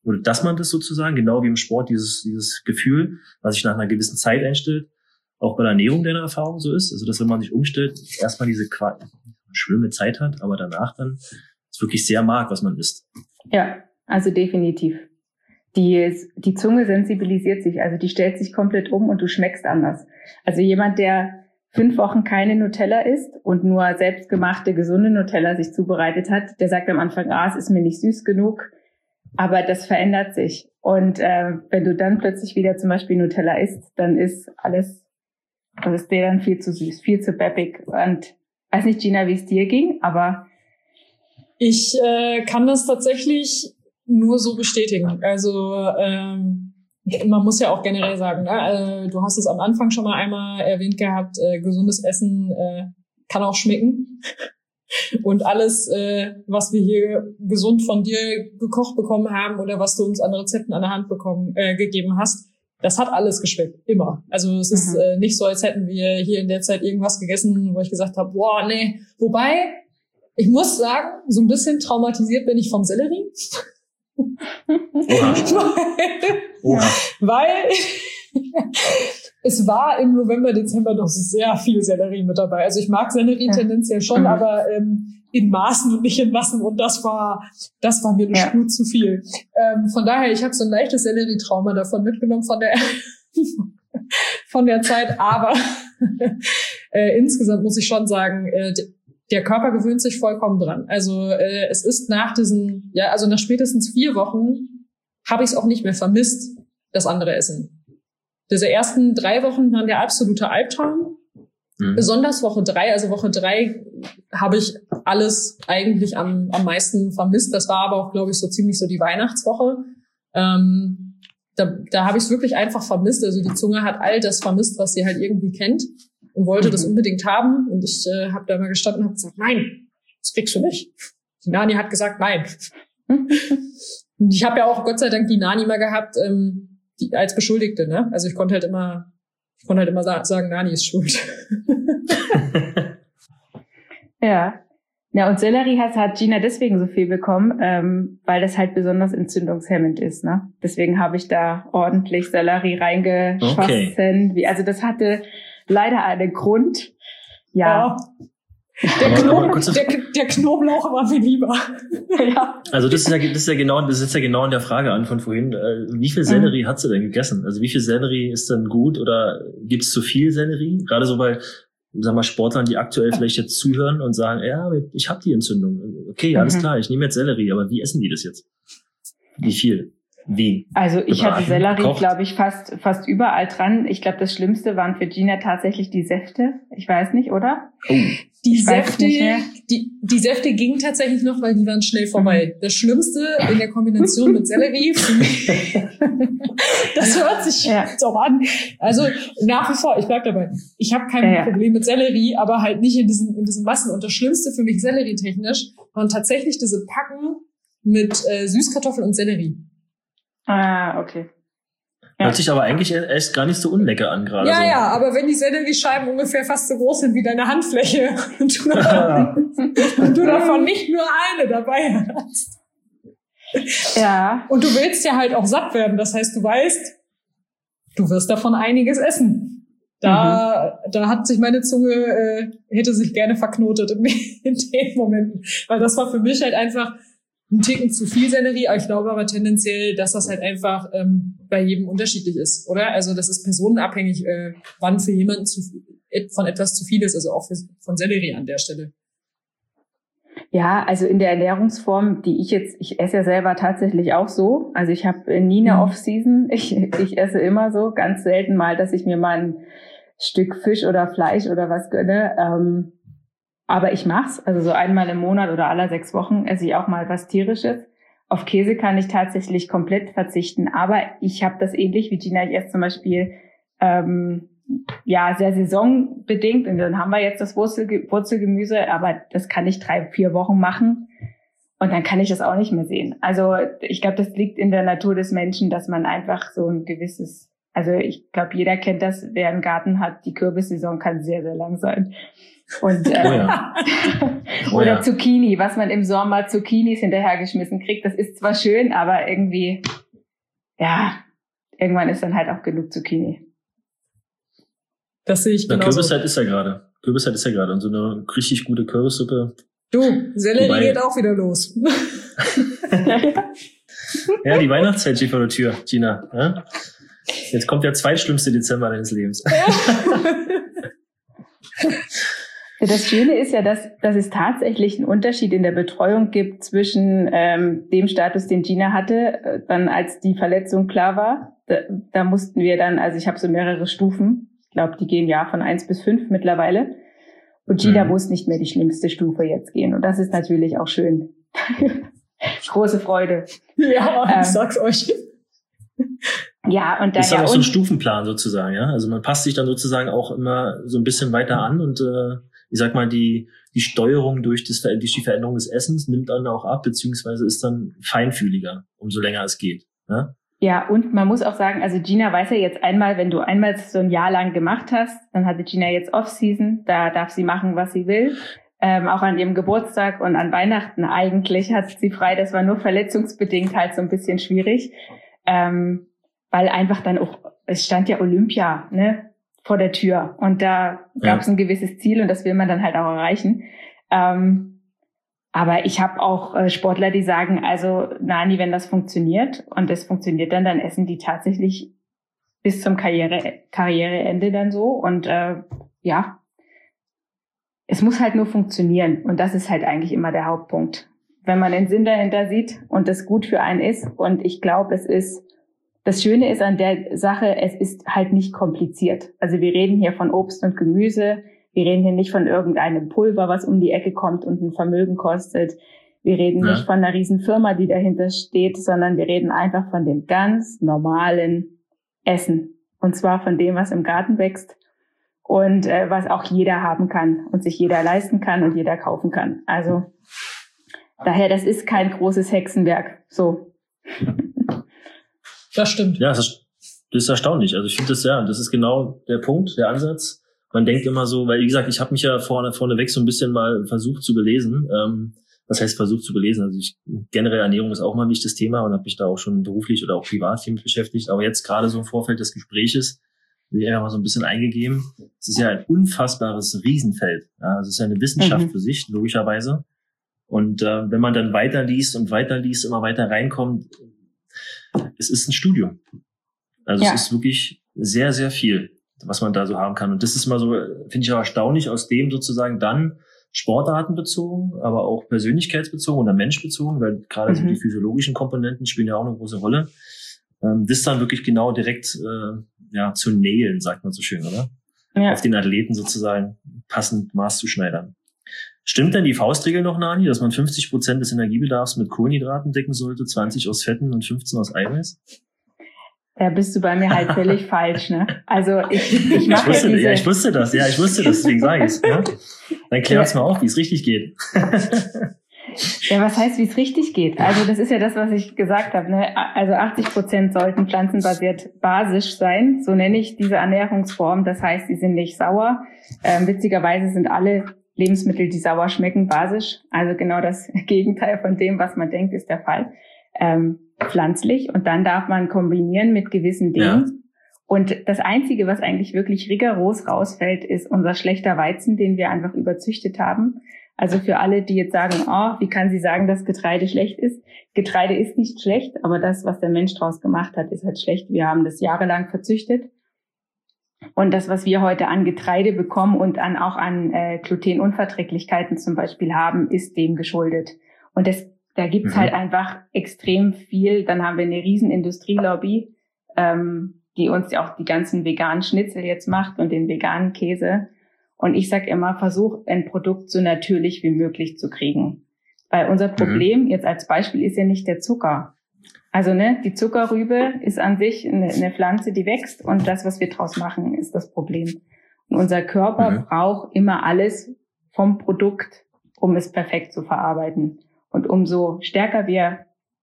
Speaker 1: oder dass man das sozusagen, genau wie im Sport, dieses, dieses Gefühl, was sich nach einer gewissen Zeit einstellt, auch bei der Ernährung deiner Erfahrung so ist. Also, dass wenn man sich umstellt, erstmal diese Qua- schlimme Zeit hat, aber danach dann es wirklich sehr mag, was man isst.
Speaker 3: Ja, also definitiv. Die, die Zunge sensibilisiert sich, also die stellt sich komplett um und du schmeckst anders. Also jemand, der fünf Wochen keine Nutella isst und nur selbstgemachte, gesunde Nutella sich zubereitet hat, der sagt am Anfang, ah, es ist mir nicht süß genug, aber das verändert sich. Und äh, wenn du dann plötzlich wieder zum Beispiel Nutella isst, dann ist alles, das ist dir dann viel zu süß, viel zu beppig. Und weiß nicht, Gina, wie es dir ging, aber
Speaker 2: ich äh, kann das tatsächlich nur so bestätigen. Also ähm, man muss ja auch generell sagen, ne? äh, du hast es am Anfang schon mal einmal erwähnt gehabt, äh, gesundes Essen äh, kann auch schmecken. Und alles, äh, was wir hier gesund von dir gekocht bekommen haben oder was du uns an Rezepten an der Hand bekommen äh, gegeben hast, das hat alles geschmeckt, immer. Also es ist äh, nicht so, als hätten wir hier in der Zeit irgendwas gegessen, wo ich gesagt habe, boah, nee. Wobei, ich muss sagen, so ein bisschen traumatisiert bin ich vom Sellerie.
Speaker 1: Oha. Oha.
Speaker 2: Weil es war im November, Dezember noch sehr viel Sellerie mit dabei. Also ich mag Sellerie ja. tendenziell schon, mhm. aber ähm, in Maßen und nicht in Massen. Und das war das war mir eine
Speaker 3: ja.
Speaker 2: Spur zu viel. Ähm, von daher, ich habe so ein leichtes Sellerietrauma davon mitgenommen von der von der Zeit. Aber äh, insgesamt muss ich schon sagen, äh, der Körper gewöhnt sich vollkommen dran. Also äh, es ist nach diesen, ja, also nach spätestens vier Wochen habe ich es auch nicht mehr vermisst, das andere Essen. Diese ersten drei Wochen waren der absolute Albtraum. Mhm. Besonders Woche drei, also Woche drei habe ich alles eigentlich am, am meisten vermisst. Das war aber auch, glaube ich, so ziemlich so die Weihnachtswoche. Ähm, da da habe ich es wirklich einfach vermisst. Also die Zunge hat all das vermisst, was sie halt irgendwie kennt. Und wollte mhm. das unbedingt haben. Und ich äh, habe da mal gestanden und habe gesagt, nein, das kriegst du nicht. Die Nani hat gesagt, nein. Und ich habe ja auch Gott sei Dank die Nani mal gehabt, ähm, die, als Beschuldigte. Ne? Also ich konnte halt immer, ich konnte halt immer sa- sagen, Nani ist schuld.
Speaker 3: Ja. Ja, und Sellerie hat, hat Gina deswegen so viel bekommen, ähm, weil das halt besonders entzündungshemmend ist. Ne? Deswegen habe ich da ordentlich Sellerie reingeschossen. Okay. Wie, also das hatte leider einen Grund. Ja.
Speaker 2: ja. Der, Knob- der, der Knoblauch war mir lieber.
Speaker 1: Ja. Also das ist ja, das ist ja genau, das ist ja genau in der Frage an von vorhin. Wie viel Sellerie mhm. hat sie denn gegessen? Also wie viel Sellerie ist denn gut oder gibt es zu viel Sellerie? Gerade so bei, sag mal, Sportlern, die aktuell vielleicht jetzt zuhören und sagen, ja, ich habe die Entzündung. Okay, alles mhm. klar, ich nehme jetzt Sellerie, aber wie essen die das jetzt? Wie viel? Wie?
Speaker 3: Also ich hatte Sellerie, glaube ich, fast fast überall dran. Ich glaube, das Schlimmste waren für Gina tatsächlich die Säfte. Ich weiß nicht, oder?
Speaker 1: Oh.
Speaker 2: Die ich Säfte, die, die Säfte gingen tatsächlich noch, weil die waren schnell vorbei. Mhm. Das Schlimmste in der Kombination mit Sellerie, das hört sich ja. so an. Also nach wie vor, ich bleib dabei. Ich habe kein ja, Problem mit Sellerie, aber halt nicht in diesen in diesen Massen. Und das Schlimmste für mich Sellerie-technisch waren tatsächlich diese Packen mit äh, Süßkartoffeln und Sellerie.
Speaker 3: Ah, okay.
Speaker 1: Ja. Hört sich aber eigentlich erst gar nicht so unlecker an gerade.
Speaker 2: Ja,
Speaker 1: so.
Speaker 2: ja, aber wenn die Selleriescheiben ungefähr fast so groß sind wie deine Handfläche und du, davon, und du davon nicht nur eine dabei hast.
Speaker 3: Ja.
Speaker 2: Und du willst ja halt auch satt werden. Das heißt, du weißt, du wirst davon einiges essen. Da, mhm. da hat sich meine Zunge, äh, hätte sich gerne verknotet in, in den Momenten. Weil das war für mich halt einfach ein Ticken zu viel Sellerie, aber ich glaube aber tendenziell, dass das halt einfach ähm, bei jedem unterschiedlich ist, oder? Also das ist personenabhängig, äh, wann für jemanden zu, von etwas zu viel ist, also auch für, von Sellerie an der Stelle.
Speaker 3: Ja, also in der Ernährungsform, die ich jetzt, ich esse ja selber tatsächlich auch so. Also ich habe nie eine Off-Season. Ich, ich esse immer so, ganz selten mal, dass ich mir mal ein Stück Fisch oder Fleisch oder was gönne. Ähm, Aber ich mach's, also so einmal im Monat oder alle sechs Wochen esse ich auch mal was Tierisches. Auf Käse kann ich tatsächlich komplett verzichten, aber ich habe das ähnlich wie Gina. Ich esse zum Beispiel ähm, ja sehr saisonbedingt und dann haben wir jetzt das Wurzel, Wurzelgemüse, aber das kann ich drei, vier Wochen machen und dann kann ich das auch nicht mehr sehen. Also ich glaube, das liegt in der Natur des Menschen, dass man einfach so ein gewisses Also ich glaube, jeder kennt das, wer einen Garten hat. Die Kürbissaison kann sehr, sehr lang sein. Und äh, oh ja. Oder oh ja. Zucchini, was man im Sommer Zucchinis hinterhergeschmissen kriegt. Das ist zwar schön, aber irgendwie, ja, irgendwann ist dann halt auch genug Zucchini.
Speaker 2: Das sehe ich genauso.
Speaker 1: Kürbiszeit ist ja gerade. Kürbiszeit ist ja gerade. Und so eine richtig gute Kürbissuppe.
Speaker 2: Du, Sellerie Wobei, geht auch wieder los.
Speaker 1: Ja, die Weihnachtszeit steht vor der Tür, Gina. Ja? Jetzt kommt der zweitschlimmste Dezember deines Lebens.
Speaker 3: Das Schöne ist ja, dass, dass es tatsächlich einen Unterschied in der Betreuung gibt zwischen ähm, dem Status, den Gina hatte, äh, dann als die Verletzung klar war. Da, da mussten wir dann, also ich habe so mehrere Stufen. Ich glaube, die gehen ja von eins bis fünf mittlerweile. Und Gina mhm. muss nicht mehr die schlimmste Stufe jetzt gehen. Und das ist natürlich auch schön. Große Freude.
Speaker 2: Ja, ähm, ich sag's euch.
Speaker 3: Ja, und dann
Speaker 1: das ist
Speaker 3: ja
Speaker 1: auch so ein Stufenplan sozusagen, ja. Also man passt sich dann sozusagen auch immer so ein bisschen weiter an und äh, ich sag mal, die die Steuerung durch, das, durch die Veränderung des Essens nimmt dann auch ab, beziehungsweise ist dann feinfühliger, umso länger es geht. Ja?
Speaker 3: Ja, und man muss auch sagen, also Gina weiß ja jetzt einmal, wenn du einmal so ein Jahr lang gemacht hast, dann hatte Gina jetzt Off-Season, da darf sie machen, was sie will. Ähm, auch an ihrem Geburtstag und an Weihnachten eigentlich hat sie frei. Das war nur verletzungsbedingt halt so ein bisschen schwierig, ähm, weil einfach dann auch, es stand ja Olympia, ne, vor der Tür und da gab es ja ein gewisses Ziel und das will man dann halt auch erreichen. Ähm, aber ich habe auch äh, Sportler, die sagen, also Nani, wenn das funktioniert und das funktioniert dann, dann essen die tatsächlich bis zum Karriere Karriereende dann so und äh, ja, es muss halt nur funktionieren und das ist halt eigentlich immer der Hauptpunkt. Wenn man den Sinn dahinter sieht und das gut für einen ist und ich glaube, es ist, das Schöne ist an der Sache, es ist halt nicht kompliziert. Also wir reden hier von Obst und Gemüse, wir reden hier nicht von irgendeinem Pulver, was um die Ecke kommt und ein Vermögen kostet. Wir reden ja. nicht von einer riesen Firma, die dahinter steht, sondern wir reden einfach von dem ganz normalen Essen. Und zwar von dem, was im Garten wächst. Und äh, was auch jeder haben kann und sich jeder leisten kann und jeder kaufen kann. Also daher, das ist kein großes Hexenwerk. So.
Speaker 2: Das stimmt.
Speaker 1: Ja, das ist, das ist erstaunlich. Also ich finde das ja, das ist genau der Punkt, der Ansatz. Man denkt immer so, weil wie gesagt, ich habe mich ja vorne vorneweg so ein bisschen mal versucht zu belesen. Ähm, was heißt versucht zu belesen? Also ich, generell Ernährung ist auch mal ein wichtiges Thema und habe mich da auch schon beruflich oder auch privat viel mit beschäftigt. Aber jetzt gerade so im Vorfeld des Gespräches ich einfach mal so ein bisschen eingegeben. Es ist ja ein unfassbares Riesenfeld. Ja, es ist ja eine Wissenschaft mhm. für sich, logischerweise. Und äh, wenn man dann weiterliest und weiterliest, immer weiter reinkommt, es ist ein Studium. Also ja. es ist wirklich sehr, sehr viel, was man da so haben kann. Und das ist mal so, finde ich auch erstaunlich, aus dem sozusagen dann sportartenbezogen, aber auch persönlichkeitsbezogen oder menschbezogen, weil gerade mhm. so die physiologischen Komponenten spielen ja auch eine große Rolle. Ähm, das dann wirklich genau direkt äh, ja zu nailen, sagt man so schön, oder? Ja. Auf den Athleten sozusagen passend Maß zu schneidern. Stimmt denn die Faustregel noch, Nani, dass man fünfzig Prozent des Energiebedarfs mit Kohlenhydraten decken sollte, zwanzig aus Fetten und fünfzehn aus Eiweiß?
Speaker 3: Da bist du bei mir halt völlig falsch, ne? Also ich, ich mache
Speaker 1: ich wusste,
Speaker 3: ja, diese
Speaker 1: ja, ich wusste das, ja, ich wusste das, deswegen sage ich es. Ja? Dann klär uns mal auf, wie es richtig geht.
Speaker 3: Ja, was heißt, wie es richtig geht? Also das ist ja das, was ich gesagt habe, ne? Also achtzig Prozent sollten pflanzenbasiert basisch sein, so nenne ich diese Ernährungsform. Das heißt, die sind nicht sauer. Ähm, witzigerweise sind alle Lebensmittel, die sauer schmecken, basisch. Also genau das Gegenteil von dem, was man denkt, ist der Fall. Ähm, pflanzlich. Und dann darf man kombinieren mit gewissen Dingen. Ja. Und das Einzige, was eigentlich wirklich rigoros rausfällt, ist unser schlechter Weizen, den wir einfach überzüchtet haben. Also für alle, die jetzt sagen, oh, wie kann sie sagen, dass Getreide schlecht ist? Getreide ist nicht schlecht, aber das, was der Mensch draus gemacht hat, ist halt schlecht. Wir haben das jahrelang verzüchtet. Und das, was wir heute an Getreide bekommen und an auch an äh, Glutenunverträglichkeiten zum Beispiel haben, ist dem geschuldet. Und das, da gibt's mhm. halt einfach extrem viel. Dann haben wir eine riesen Industrielobby, ähm, die uns ja auch die ganzen veganen Schnitzel jetzt macht und den veganen Käse. Und ich sag immer, versuch ein Produkt so natürlich wie möglich zu kriegen. Weil unser Problem, mhm. jetzt als Beispiel, ist ja nicht der Zucker. Also ne, die Zuckerrübe ist an sich eine, eine Pflanze, die wächst und das, was wir draus machen, ist das Problem. Und unser Körper mhm. braucht immer alles vom Produkt, um es perfekt zu verarbeiten. Und umso stärker wir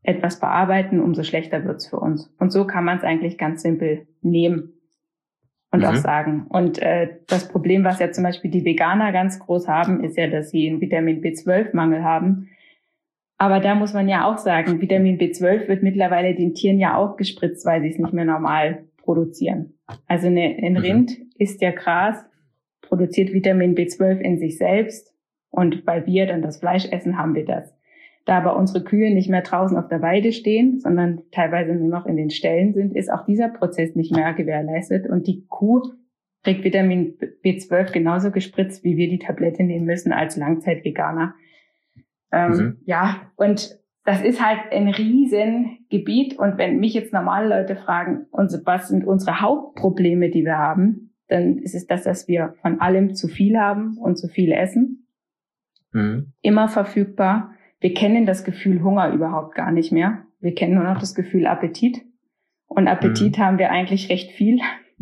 Speaker 3: etwas bearbeiten, umso schlechter wird's für uns. Und so kann man es eigentlich ganz simpel nehmen und mhm. auch sagen. Und äh, das Problem, was ja zum Beispiel die Veganer ganz groß haben, ist ja, dass sie einen Vitamin B zwölf Mangel haben. Aber da muss man ja auch sagen, Vitamin B zwölf wird mittlerweile den Tieren ja auch gespritzt, weil sie es nicht mehr normal produzieren. Also eine, ein Rind mhm. isst ja Gras, produziert Vitamin B zwölf in sich selbst. Und weil wir dann das Fleisch essen, haben wir das. Da aber unsere Kühe nicht mehr draußen auf der Weide stehen, sondern teilweise nur noch in den Ställen sind, ist auch dieser Prozess nicht mehr gewährleistet. Und die Kuh kriegt Vitamin B zwölf genauso gespritzt, wie wir die Tablette nehmen müssen als Langzeitveganer. Ähm, mhm. Ja, und das ist halt ein Riesengebiet. Und wenn mich jetzt normale Leute fragen, was sind unsere Hauptprobleme, die wir haben, dann ist es das, dass wir von allem zu viel haben und zu viel essen. Mhm. Immer verfügbar. Wir kennen das Gefühl Hunger überhaupt gar nicht mehr. Wir kennen nur noch das Gefühl Appetit. Und Appetit mhm. haben wir eigentlich recht viel.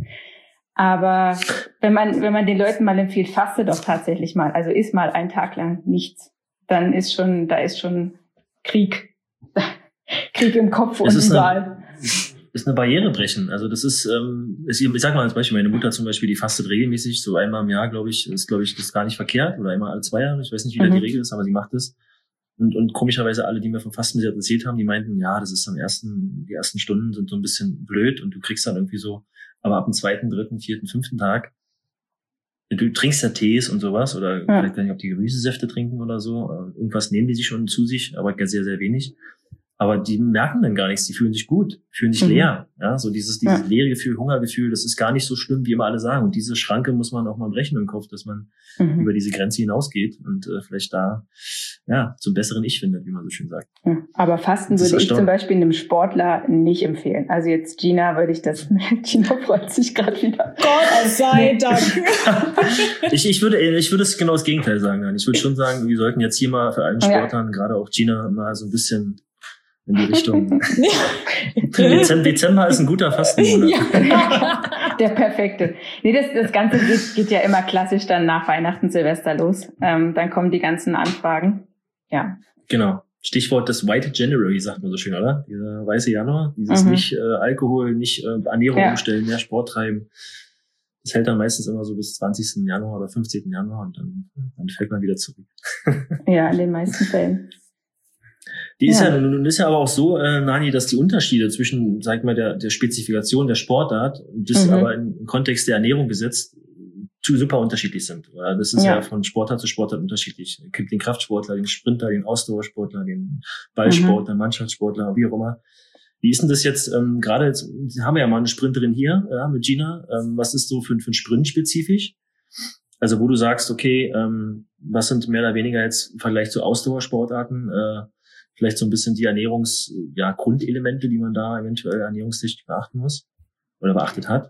Speaker 3: Aber wenn man, wenn man den Leuten mal empfiehlt, faste doch tatsächlich mal, also isst mal einen Tag lang nichts, dann ist schon, da ist schon Krieg. Krieg im Kopf und überall.
Speaker 1: Ist eine Barriere brechen. Also das ist, ähm, ist, ich sag mal als Beispiel, meine Mutter zum Beispiel, die fastet regelmäßig, so einmal im Jahr, glaube ich, ist, glaube ich, das ist gar nicht verkehrt, oder einmal alle zwei Jahre, ich weiß nicht, wie da mhm. die Regel ist, aber sie macht das. Und, und komischerweise alle, die mir vom Fasten bisher erzählt haben, die meinten, ja, das ist am ersten, die ersten Stunden sind so ein bisschen blöd und du kriegst dann irgendwie so, aber ab dem zweiten, dritten, vierten, fünften Tag, du trinkst ja Tees und sowas, oder ja. vielleicht gar nicht, ob die Gemüsesäfte trinken oder so, irgendwas nehmen die sich schon zu sich, aber sehr, sehr wenig. Aber die merken dann gar nichts, die fühlen sich gut, fühlen sich mhm. leer. Ja, so dieses, dieses ja. leere Gefühl, Hungergefühl, das ist gar nicht so schlimm, wie immer alle sagen. Und diese Schranke muss man auch mal brechen im Kopf, dass man mhm. über diese Grenze hinausgeht und äh, vielleicht da ja zum besseren Ich findet, wie man so schön sagt.
Speaker 3: Ja, aber Fasten würde ich zum Beispiel einem Sportler nicht empfehlen. Also jetzt Gina würde ich das, Gina freut sich gerade wieder.
Speaker 2: Gott sei Dank.
Speaker 1: ich, ich würde ich würde es genau das Gegenteil sagen. Ich würde schon sagen, wir sollten jetzt hier mal für allen Sportlern, ja. gerade auch Gina, mal so ein bisschen in die Richtung. Dezember, Dezember ist ein guter Fastenmonat.
Speaker 3: Ja, der perfekte. Nee, das, das Ganze geht, geht ja immer klassisch dann nach Weihnachten, Silvester los. Ähm, dann kommen die ganzen Anfragen. Ja.
Speaker 1: Genau. Stichwort das White January, sagt man so schön, oder? Dieser weiße Januar. Dieses mhm. nicht äh, Alkohol, nicht äh, Ernährung ja. umstellen, mehr Sport treiben. Das hält dann meistens immer so bis zwanzigsten Januar oder fünfzehnten Januar und dann, dann fällt man wieder zurück.
Speaker 3: Ja, in den meisten Fällen.
Speaker 1: Die ist ja, ja nun ist ja aber auch so, äh, Nani, dass die Unterschiede zwischen, sag ich mal, der, der Spezifikation der Sportart und das mhm. aber im Kontext der Ernährung gesetzt super unterschiedlich sind. Das ist ja, ja von Sportart zu Sportart unterschiedlich. Es gibt den Kraftsportler, den Sprinter, den Ausdauersportler, den Ballsportler, mhm. Mannschaftssportler, wie auch immer. Wie ist denn das jetzt, ähm, gerade jetzt, haben wir ja mal eine Sprinterin hier, ja, mit Gina. Ähm, was ist so für, für ein Sprint spezifisch? Also wo du sagst, okay, ähm, was sind mehr oder weniger jetzt im Vergleich zu Ausdauersportarten, äh, vielleicht so ein bisschen die Ernährungs-, ja, Grundelemente, die man da eventuell ernährungstechnisch beachten muss oder beachtet hat?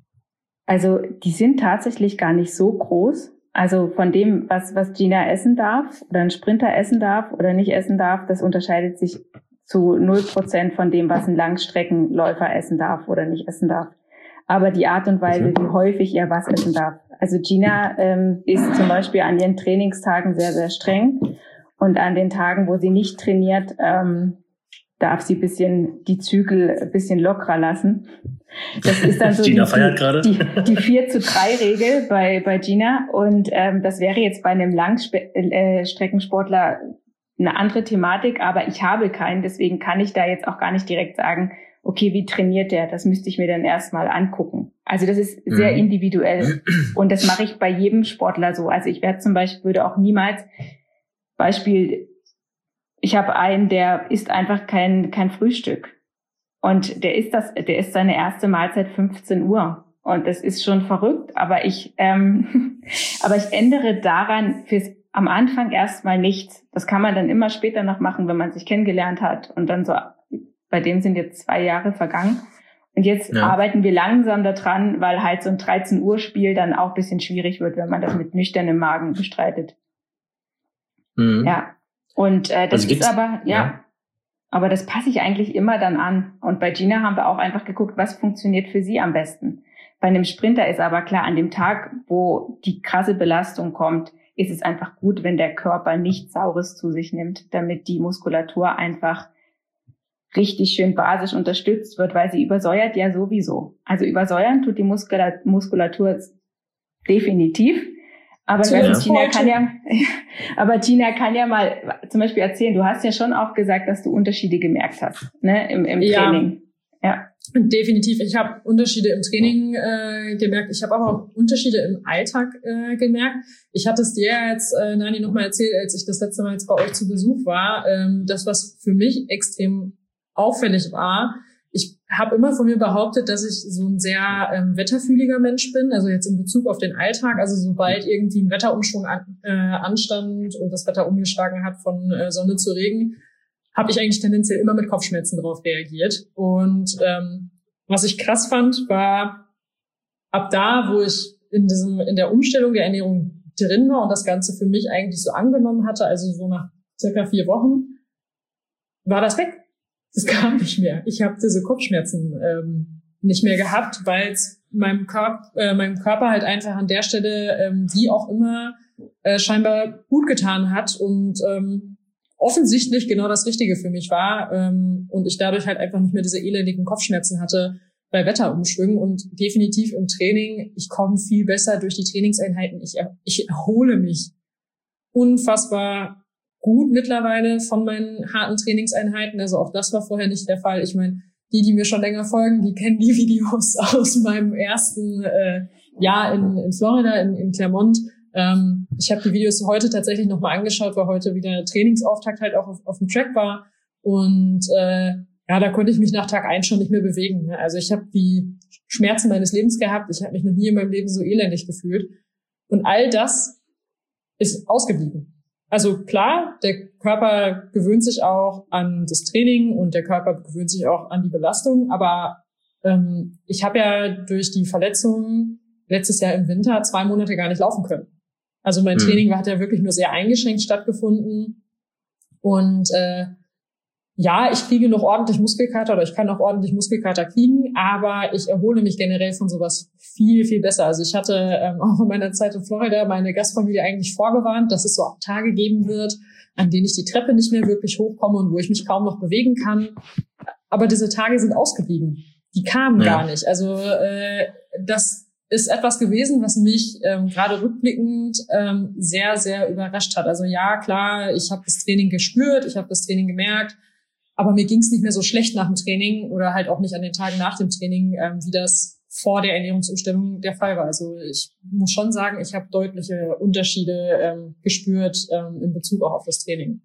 Speaker 3: Also die sind tatsächlich gar nicht so groß. Also von dem, was was Gina essen darf oder ein Sprinter essen darf oder nicht essen darf, das unterscheidet sich zu null Prozent von dem, was ein Langstreckenläufer essen darf oder nicht essen darf. Aber die Art und Weise, wie häufig er was essen darf. Also Gina ähm, ist zum Beispiel an ihren Trainingstagen sehr, sehr streng. Und an den Tagen, wo sie nicht trainiert, ähm, darf sie bisschen die Zügel ein bisschen lockerer lassen. Das ist dann so
Speaker 1: Gina
Speaker 3: die,
Speaker 1: feiert gerade.
Speaker 3: die, die vier zu drei Regel bei, bei Gina. Und ähm, das wäre jetzt bei einem Langstreckensportler eine andere Thematik, aber ich habe keinen. Deswegen kann ich da jetzt auch gar nicht direkt sagen, okay, wie trainiert der? Das müsste ich mir dann erstmal angucken. Also das ist sehr mhm. individuell. Und das mache ich bei jedem Sportler so. Also ich werde zum Beispiel, würde auch niemals, Beispiel, ich habe einen, der isst einfach kein kein Frühstück. Und der isst das, der isst seine erste Mahlzeit fünfzehn Uhr. Und das ist schon verrückt, aber ich, ähm, aber ich ändere daran fürs am Anfang erstmal nichts. Das kann man dann immer später noch machen, wenn man sich kennengelernt hat. Und dann so, bei dem sind jetzt zwei Jahre vergangen. Und jetzt ja. arbeiten wir langsam daran, weil halt so ein dreizehn Uhr Spiel dann auch ein bisschen schwierig wird, wenn man das mit nüchternem Magen bestreitet. Mhm. Ja. Und äh, das also ist aber, ja, ja, aber das passe ich eigentlich immer dann an. Und bei Gina haben wir auch einfach geguckt, was funktioniert für sie am besten. Bei einem Sprinter ist aber klar, an dem Tag, wo die krasse Belastung kommt, ist es einfach gut, wenn der Körper nichts Saures zu sich nimmt, damit die Muskulatur einfach richtig schön basisch unterstützt wird, weil sie übersäuert ja sowieso. Also übersäuern tut die Muskulatur, Muskulatur definitiv. Aber ja. Tina kann ja, aber Tina kann ja mal zum Beispiel erzählen, du hast ja schon auch gesagt, dass du Unterschiede gemerkt hast, ne, im, im
Speaker 2: ja.
Speaker 3: Training. Ja.
Speaker 2: Definitiv. Ich habe Unterschiede im Training äh, gemerkt. Ich habe aber auch Unterschiede im Alltag äh, gemerkt. Ich hatte es dir jetzt, äh, Nani, nochmal erzählt, als ich das letzte Mal jetzt bei euch zu Besuch war. Ähm, das, was für mich extrem auffällig war, ich habe immer von mir behauptet, dass ich so ein sehr ähm, wetterfühliger Mensch bin, also jetzt in Bezug auf den Alltag. Also sobald irgendwie ein Wetterumschwung an, äh, anstand und das Wetter umgeschlagen hat von äh, Sonne zu Regen, habe ich eigentlich tendenziell immer mit Kopfschmerzen drauf reagiert. Und ähm, was ich krass fand, war ab da, wo ich in diesem in der Umstellung der Ernährung drin war und das Ganze für mich eigentlich so angenommen hatte, also so nach circa vier Wochen, war das weg. Das kam nicht mehr. Ich habe diese Kopfschmerzen ähm, nicht mehr gehabt, weil es meinem, Körp äh, meinem Körper halt einfach an der Stelle, ähm, wie auch immer, äh, scheinbar gut getan hat und ähm, offensichtlich genau das Richtige für mich war ähm, und ich dadurch halt einfach nicht mehr diese elendigen Kopfschmerzen hatte bei Wetterumschwüngen und definitiv im Training, ich komme viel besser durch die Trainingseinheiten, ich, er ich erhole mich unfassbar gut mittlerweile von meinen harten Trainingseinheiten. Also auch das war vorher nicht der Fall. Ich meine, die, die mir schon länger folgen, die kennen die Videos aus meinem ersten äh, Jahr in, in Florida, in, in Clermont. Ähm, ich habe die Videos heute tatsächlich nochmal angeschaut, weil heute wieder Trainingsauftakt halt auch auf, auf dem Track war. Und äh, ja, da konnte ich mich nach Tag eins schon nicht mehr bewegen. Also ich habe die Schmerzen meines Lebens gehabt. Ich habe mich noch nie in meinem Leben so elendig gefühlt. Und all das ist ausgeblieben. Also klar, der Körper gewöhnt sich auch an das Training und der Körper gewöhnt sich auch an die Belastung, aber ähm, ich habe ja durch die Verletzung letztes Jahr im Winter zwei Monate gar nicht laufen können. Also mein mhm. Training hat ja wirklich nur sehr eingeschränkt stattgefunden und äh, ja, ich kriege noch ordentlich Muskelkater oder ich kann auch ordentlich Muskelkater kriegen, aber ich erhole mich generell von sowas viel, viel besser. Also ich hatte ähm, auch in meiner Zeit in Florida meine Gastfamilie eigentlich vorgewarnt, dass es so auch Tage geben wird, an denen ich die Treppe nicht mehr wirklich hochkomme und wo ich mich kaum noch bewegen kann. Aber diese Tage sind ausgeblieben. Die kamen ja. gar nicht. Also äh, das ist etwas gewesen, was mich ähm, gerade rückblickend ähm, sehr, sehr überrascht hat. Also ja, klar, ich habe das Training gespürt, ich habe das Training gemerkt, aber mir ging es nicht mehr so schlecht nach dem Training oder halt auch nicht an den Tagen nach dem Training, ähm, wie das vor der Ernährungsumstellung der Fall war. Also ich muss schon sagen, ich habe deutliche Unterschiede ähm, gespürt ähm, in Bezug auch auf das Training.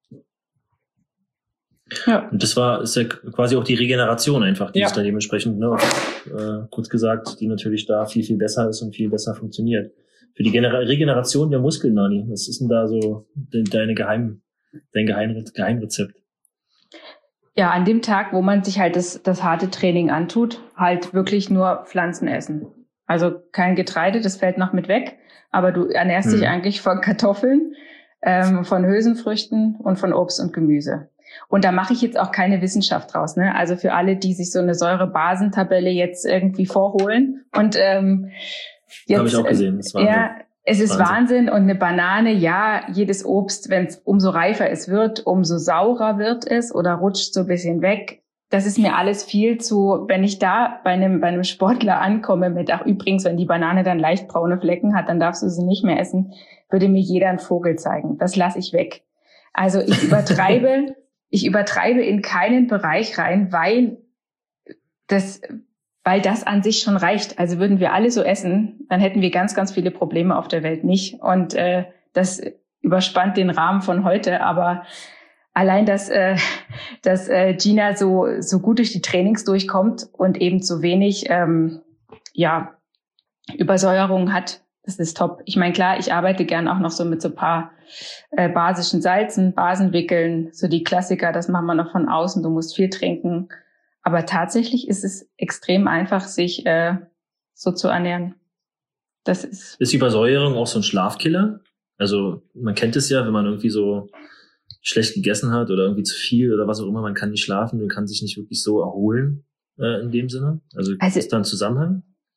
Speaker 1: Ja. Und das war ist ja quasi auch die Regeneration einfach, die ja. ist da dementsprechend, ne, äh, kurz gesagt, die natürlich da viel, viel besser ist und viel besser funktioniert. Für die Genera- Regeneration der Muskeln, Nani, was ist denn da so de- deine Geheim, dein Geheim- Geheimrezept?
Speaker 3: Ja, an dem Tag, wo man sich halt das, das harte Training antut, halt wirklich nur Pflanzen essen. Also kein Getreide, das fällt noch mit weg, aber du ernährst hm. dich eigentlich von Kartoffeln, ähm, von Hülsenfrüchten und von Obst und Gemüse. Und da mache ich jetzt auch keine Wissenschaft draus, ne? Also für alle, die sich so eine Säure-Basen-Tabelle jetzt irgendwie vorholen und ähm, jetzt
Speaker 1: habe ich auch gesehen. Das war
Speaker 3: ja, es ist Wahnsinn. Wahnsinn. Und eine Banane, ja, jedes Obst, wenn es umso reifer es wird, umso saurer wird es oder rutscht so ein bisschen weg. Das ist mir alles viel zu, wenn ich da bei einem, bei einem Sportler ankomme mit, ach übrigens, wenn die Banane dann leicht braune Flecken hat, dann darfst du sie nicht mehr essen, würde mir jeder einen Vogel zeigen. Das lasse ich weg. Also ich übertreibe, ich übertreibe in keinen Bereich rein, weil das, weil das an sich schon reicht. Also würden wir alle so essen, dann hätten wir ganz, ganz viele Probleme auf der Welt nicht. Und äh, das überspannt den Rahmen von heute. Aber allein, dass, äh, dass äh, Gina so so gut durch die Trainings durchkommt und eben so wenig ähm, ja Übersäuerung hat, das ist top. Ich meine, klar, ich arbeite gern auch noch so mit so ein paar äh, basischen Salzen, Basenwickeln, so die Klassiker, das machen wir noch von außen, du musst viel trinken. Aber tatsächlich ist es extrem einfach, sich äh, so zu ernähren. Das ist
Speaker 1: Ist Übersäuerung auch so ein Schlafkiller? Also man kennt es ja, wenn man irgendwie so schlecht gegessen hat oder irgendwie zu viel oder was auch immer, man kann nicht schlafen, man kann sich nicht wirklich so erholen äh, in dem Sinne. Also, also ist da ein Zusammenhang?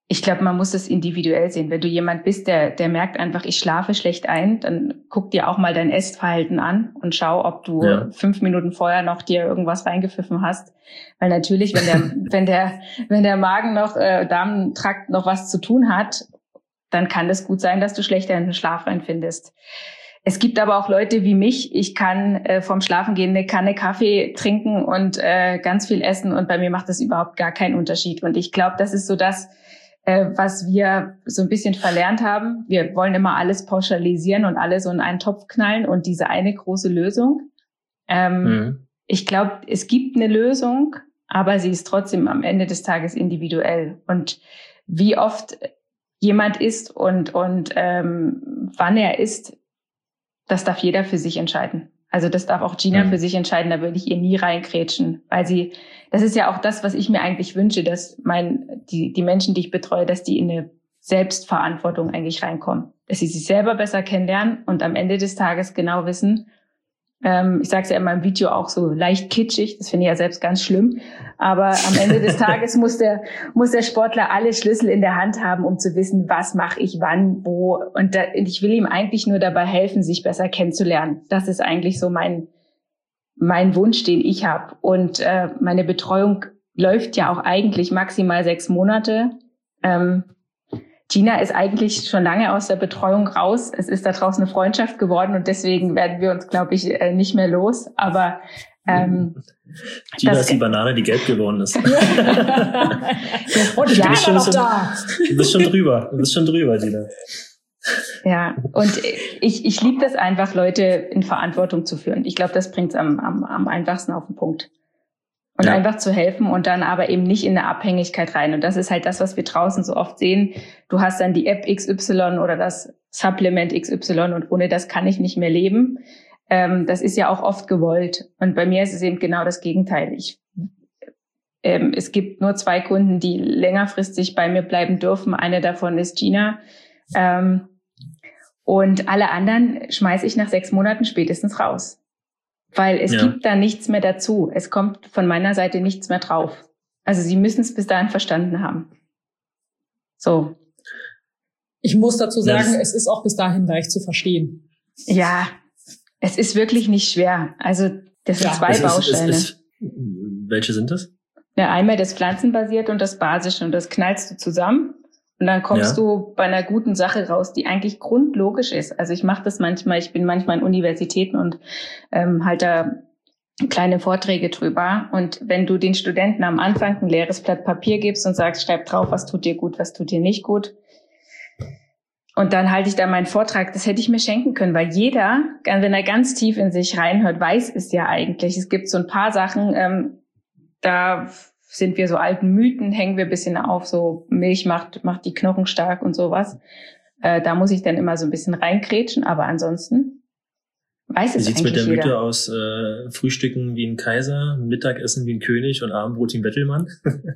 Speaker 3: ich glaube, man muss es individuell sehen. Wenn du jemand bist, der, der merkt einfach, ich schlafe schlecht ein, dann guck dir auch mal dein Essverhalten an und schau, ob du ja. fünf Minuten vorher noch dir irgendwas reingepfiffen hast. Weil natürlich, wenn der, wenn der, wenn der Magen noch, äh, Darmtrakt noch was zu tun hat, dann kann es gut sein, dass du schlechter in den Schlaf reinfindest. Es gibt aber auch Leute wie mich, ich kann äh, vorm Schlafengehen eine Kanne Kaffee trinken und äh, ganz viel essen und bei mir macht das überhaupt gar keinen Unterschied. Und ich glaube, das ist so das, äh, was wir so ein bisschen verlernt haben. Wir wollen immer alles pauschalisieren und alles so in einen Topf knallen und diese eine große Lösung. Ähm, mhm. Ich glaube, es gibt eine Lösung, aber sie ist trotzdem am Ende des Tages individuell. Und wie oft jemand isst und, und ähm, wann er isst, das darf jeder für sich entscheiden. Also das darf auch Gina mhm. für sich entscheiden, da würde ich ihr nie reinkrätschen. Weil sie, das ist ja auch das, was ich mir eigentlich wünsche, dass mein, die, die Menschen, die ich betreue, dass die in eine Selbstverantwortung eigentlich reinkommen. Dass sie sich selber besser kennenlernen und am Ende des Tages genau wissen, ähm, ich sage es ja in meinem Video auch so leicht kitschig, das finde ich ja selbst ganz schlimm, aber am Ende des Tages muss der muss der Sportler alle Schlüssel in der Hand haben, um zu wissen, was mache ich wann, wo. Und da, ich will ihm eigentlich nur dabei helfen, sich besser kennenzulernen. Das ist eigentlich so mein mein Wunsch, den ich habe. Und äh, meine Betreuung läuft ja auch eigentlich maximal sechs Monate. Ähm, Gina ist eigentlich schon lange aus der Betreuung raus. Es ist da draußen eine Freundschaft geworden und deswegen werden wir uns, glaube ich, nicht mehr los. Aber ähm,
Speaker 1: Gina ist die Banane, die gelb geworden ist.
Speaker 2: Und ja,
Speaker 1: schon,
Speaker 2: noch da.
Speaker 1: Du bist schon drüber. Du bist schon drüber, Gina.
Speaker 3: Ja, und ich, ich liebe das einfach, Leute in Verantwortung zu führen. Ich glaube, das bringt es am, am, am einfachsten auf den Punkt. Und ja. einfach zu helfen und dann aber eben nicht in eine Abhängigkeit rein. Und das ist halt das, was wir draußen so oft sehen. Du hast dann die App X Y oder das Supplement X Y und ohne das kann ich nicht mehr leben. Ähm, das ist ja auch oft gewollt. Und bei mir ist es eben genau das Gegenteil. Ich, ähm, es gibt nur zwei Kunden, die längerfristig bei mir bleiben dürfen. Eine davon ist Gina. Ähm, und alle anderen schmeiße ich nach sechs Monaten spätestens raus. Weil es ja. gibt da nichts mehr dazu. Es kommt von meiner Seite nichts mehr drauf. Also sie müssen es bis dahin verstanden haben. So.
Speaker 2: Ich muss dazu sagen, ja, es ist auch bis dahin leicht zu verstehen.
Speaker 3: Ja, es ist wirklich nicht schwer. Also das sind ja. zwei es Bausteine.
Speaker 1: Ist, es ist, welche sind das?
Speaker 3: Ja, einmal das pflanzenbasierte und das basische. Und das knallst du zusammen. Und dann kommst ja. du bei einer guten Sache raus, die eigentlich grundlogisch ist. Also ich mache das manchmal, ich bin manchmal an Universitäten und ähm, halte da kleine Vorträge drüber. Und wenn du den Studenten am Anfang ein leeres Blatt Papier gibst und sagst, schreib drauf, was tut dir gut, was tut dir nicht gut. Und dann halte ich da meinen Vortrag, das hätte ich mir schenken können, weil jeder, wenn er ganz tief in sich reinhört, weiß es ja eigentlich. Es gibt so ein paar Sachen, ähm, da sind wir so alten Mythen, hängen wir ein bisschen auf, so Milch macht macht die Knochen stark und sowas. Äh, da muss ich dann immer so ein bisschen reinkrätschen, aber ansonsten weiß es eigentlich jeder. Wie sieht's mit der Mythe
Speaker 1: aus? Äh, Frühstücken wie ein Kaiser, Mittagessen wie ein König und Abendbrot wie ein Bettelmann?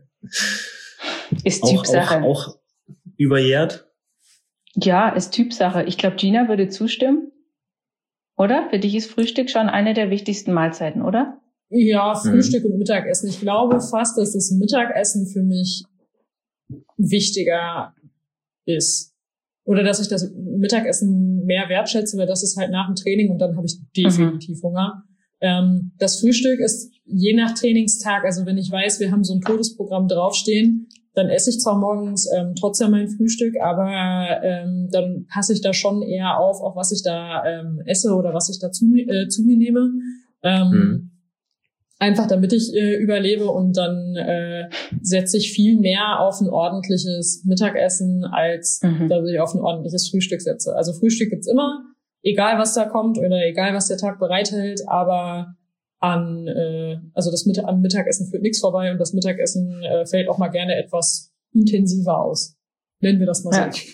Speaker 3: Ist Typsache.
Speaker 1: Auch, auch, auch überjährt?
Speaker 3: Ja, ist Typsache. Ich glaube, Gina würde zustimmen. Oder? Für dich ist Frühstück schon eine der wichtigsten Mahlzeiten, oder?
Speaker 2: Ja, Frühstück mhm. und Mittagessen. Ich glaube fast, dass das Mittagessen für mich wichtiger ist. Oder dass ich das Mittagessen mehr wertschätze, weil das ist halt nach dem Training und dann habe ich definitiv mhm. Hunger. Ähm, das Frühstück ist je nach Trainingstag, also wenn ich weiß, wir haben so ein Todesprogramm draufstehen, dann esse ich zwar morgens ähm, trotzdem mein Frühstück, aber ähm, dann passe ich da schon eher auf, auf was ich da ähm, esse oder was ich da zu, äh, zu mir nehme. Ähm, mhm. Einfach damit ich äh, überlebe und dann äh, setze ich viel mehr auf ein ordentliches Mittagessen, als mhm. dass ich auf ein ordentliches Frühstück setze. Also Frühstück gibt's immer, egal was da kommt oder egal was der Tag bereithält, aber an äh, also das Mittag am Mittagessen führt nichts vorbei und das Mittagessen äh, fällt auch mal gerne etwas intensiver aus. Nennen wir das mal
Speaker 3: ja.
Speaker 2: so.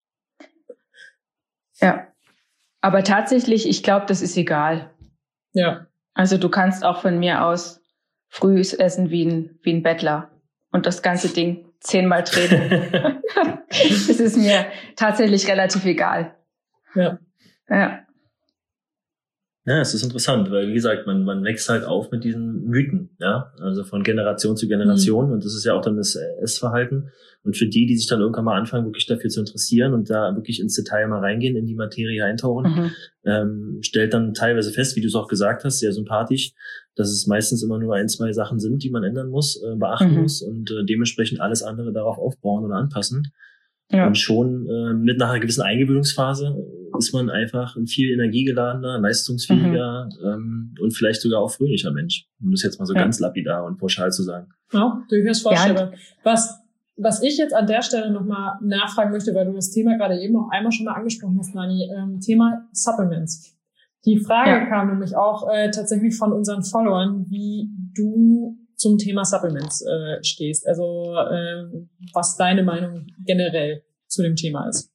Speaker 3: Ja, aber tatsächlich, ich glaube, das ist egal.
Speaker 2: Ja.
Speaker 3: Also du kannst auch von mir aus früh essen wie ein, wie ein Bettler und das ganze Ding zehnmal drehen. Das ist mir tatsächlich relativ egal.
Speaker 2: Ja.
Speaker 3: Ja.
Speaker 1: Ja, es ist interessant, weil wie gesagt, man man wächst halt auf mit diesen Mythen, ja, also von Generation zu Generation mhm. und das ist ja auch dann das Essverhalten. Und für die, die sich dann irgendwann mal anfangen, wirklich dafür zu interessieren und da wirklich ins Detail mal reingehen, in die Materie eintauchen, mhm. ähm, stellt dann teilweise fest, wie du es auch gesagt hast, sehr sympathisch, dass es meistens immer nur ein, zwei Sachen sind, die man ändern muss, äh, beachten mhm. muss und äh, dementsprechend alles andere darauf aufbauen oder anpassen. Ja. Und schon äh, mit nach einer gewissen Eingewöhnungsphase ist man einfach ein viel energiegeladener, leistungsfähiger mhm. ähm, und vielleicht sogar auch fröhlicher Mensch. Um das jetzt mal so ja. ganz lapidar und pauschal zu sagen.
Speaker 2: Ja, durchaus vorstellbar. Ja. Was, was ich jetzt an der Stelle nochmal nachfragen möchte, weil du das Thema gerade eben auch einmal schon mal angesprochen hast, Nani, ähm, Thema Supplements. Die Frage ja. kam nämlich auch äh, tatsächlich von unseren Followern, wie du zum Thema Supplements äh, stehst. Also äh, was deine Meinung generell zu dem Thema ist.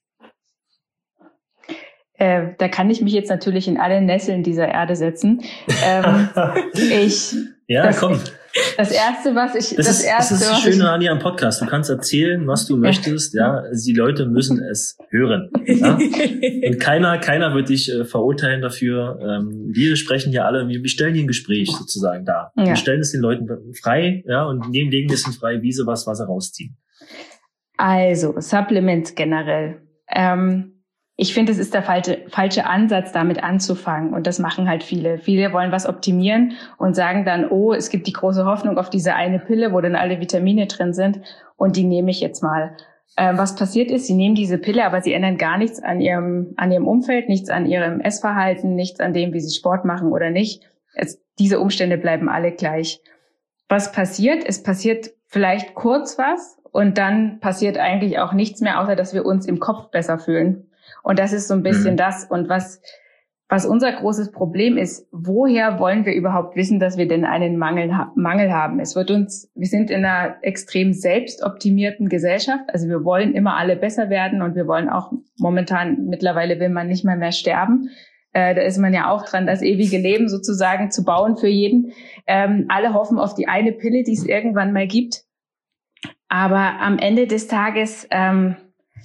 Speaker 3: Äh, da kann ich mich jetzt natürlich in alle Nesseln dieser Erde setzen. Ähm, ich
Speaker 1: ja,
Speaker 3: das,
Speaker 1: komm.
Speaker 3: Das erste, was ich
Speaker 1: das,
Speaker 3: das
Speaker 1: ist,
Speaker 3: erste,
Speaker 1: das ist das Schöne an dir am Podcast. Du kannst erzählen, was du möchtest. Ja, die Leute müssen es hören. Ja? Und keiner, keiner wird dich äh, verurteilen dafür. Ähm, wir sprechen hier alle, wir, wir stellen hier ein Gespräch sozusagen dar. Ja. Wir stellen es den Leuten frei, ja, und nehmen legen es in freie Wiese, was, was sie rausziehen.
Speaker 3: Also Supplements generell. Ähm, Ich finde, es ist der falsche, falsche Ansatz, damit anzufangen. Und das machen halt viele. Viele wollen was optimieren und sagen dann, oh, es gibt die große Hoffnung auf diese eine Pille, wo dann alle Vitamine drin sind. Und die nehme ich jetzt mal. Ähm, was passiert ist, sie nehmen diese Pille, aber sie ändern gar nichts an ihrem, an ihrem Umfeld, nichts an ihrem Essverhalten, nichts an dem, wie sie Sport machen oder nicht. Es, diese Umstände bleiben alle gleich. Was passiert? Es passiert vielleicht kurz was und dann passiert eigentlich auch nichts mehr, außer dass wir uns im Kopf besser fühlen. Und das ist so ein bisschen mhm. das. Und was, was unser großes Problem ist, woher wollen wir überhaupt wissen, dass wir denn einen Mangel, Mangel haben? Es wird uns, wir sind in einer extrem selbstoptimierten Gesellschaft. Also wir wollen immer alle besser werden und wir wollen auch momentan, mittlerweile will man nicht mal mehr sterben. Äh, da ist man ja auch dran, das ewige Leben sozusagen zu bauen für jeden. Ähm, alle hoffen auf die eine Pille, die es irgendwann mal gibt. Aber am Ende des Tages, ähm,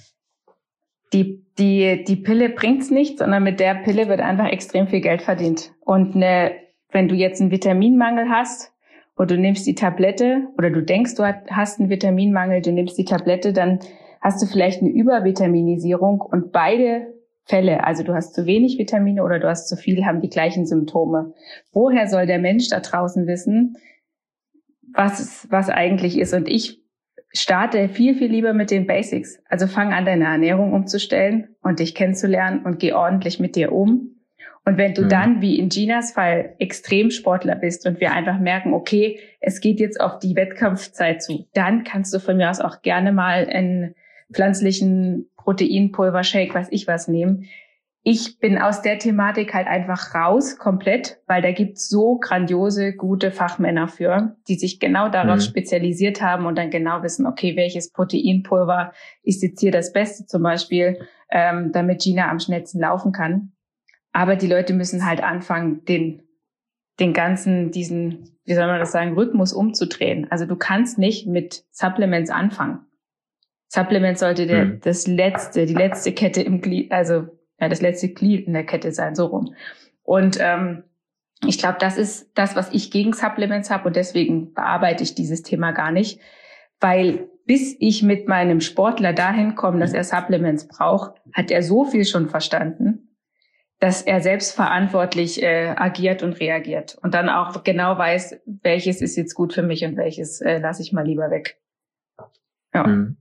Speaker 3: die Die, die Pille bringt's nicht, sondern mit der Pille wird einfach extrem viel Geld verdient. Und eine, wenn du jetzt einen Vitaminmangel hast und du nimmst die Tablette oder du denkst, du hast einen Vitaminmangel, du nimmst die Tablette, dann hast du vielleicht eine Übervitaminisierung und beide Fälle, also du hast zu wenig Vitamine oder du hast zu viel, haben die gleichen Symptome. Woher soll der Mensch da draußen wissen, was, was eigentlich ist? Und ich starte viel, viel lieber mit den Basics. Also fang an, deine Ernährung umzustellen und dich kennenzulernen und geh ordentlich mit dir um. Und wenn du mhm. dann, wie in Ginas Fall, Extremsportler bist und wir einfach merken, okay, es geht jetzt auf die Wettkampfzeit zu, dann kannst du von mir aus auch gerne mal einen pflanzlichen Proteinpulver-Shake, weiß ich was, nehmen. Ich bin aus der Thematik halt einfach raus, komplett, weil da gibt's so grandiose, gute Fachmänner für, die sich genau darauf mhm. spezialisiert haben und dann genau wissen, okay, welches Proteinpulver ist jetzt hier das Beste zum Beispiel, ähm, damit Gina am schnellsten laufen kann. Aber die Leute müssen halt anfangen, den, den ganzen, diesen, wie soll man das sagen, Rhythmus umzudrehen. Also du kannst nicht mit Supplements anfangen. Supplements sollte der, mhm. das letzte, die letzte Kette im Glied, also ja, das letzte Glied in der Kette sein, so rum. Und ähm, ich glaube, das ist das, was ich gegen Supplements habe und deswegen bearbeite ich dieses Thema gar nicht, weil bis ich mit meinem Sportler dahin komme, dass er Supplements braucht, hat er so viel schon verstanden, dass er selbstverantwortlich äh, agiert und reagiert und dann auch genau weiß, welches ist jetzt gut für mich und welches äh, lasse ich mal lieber weg. Ja.
Speaker 1: Mhm.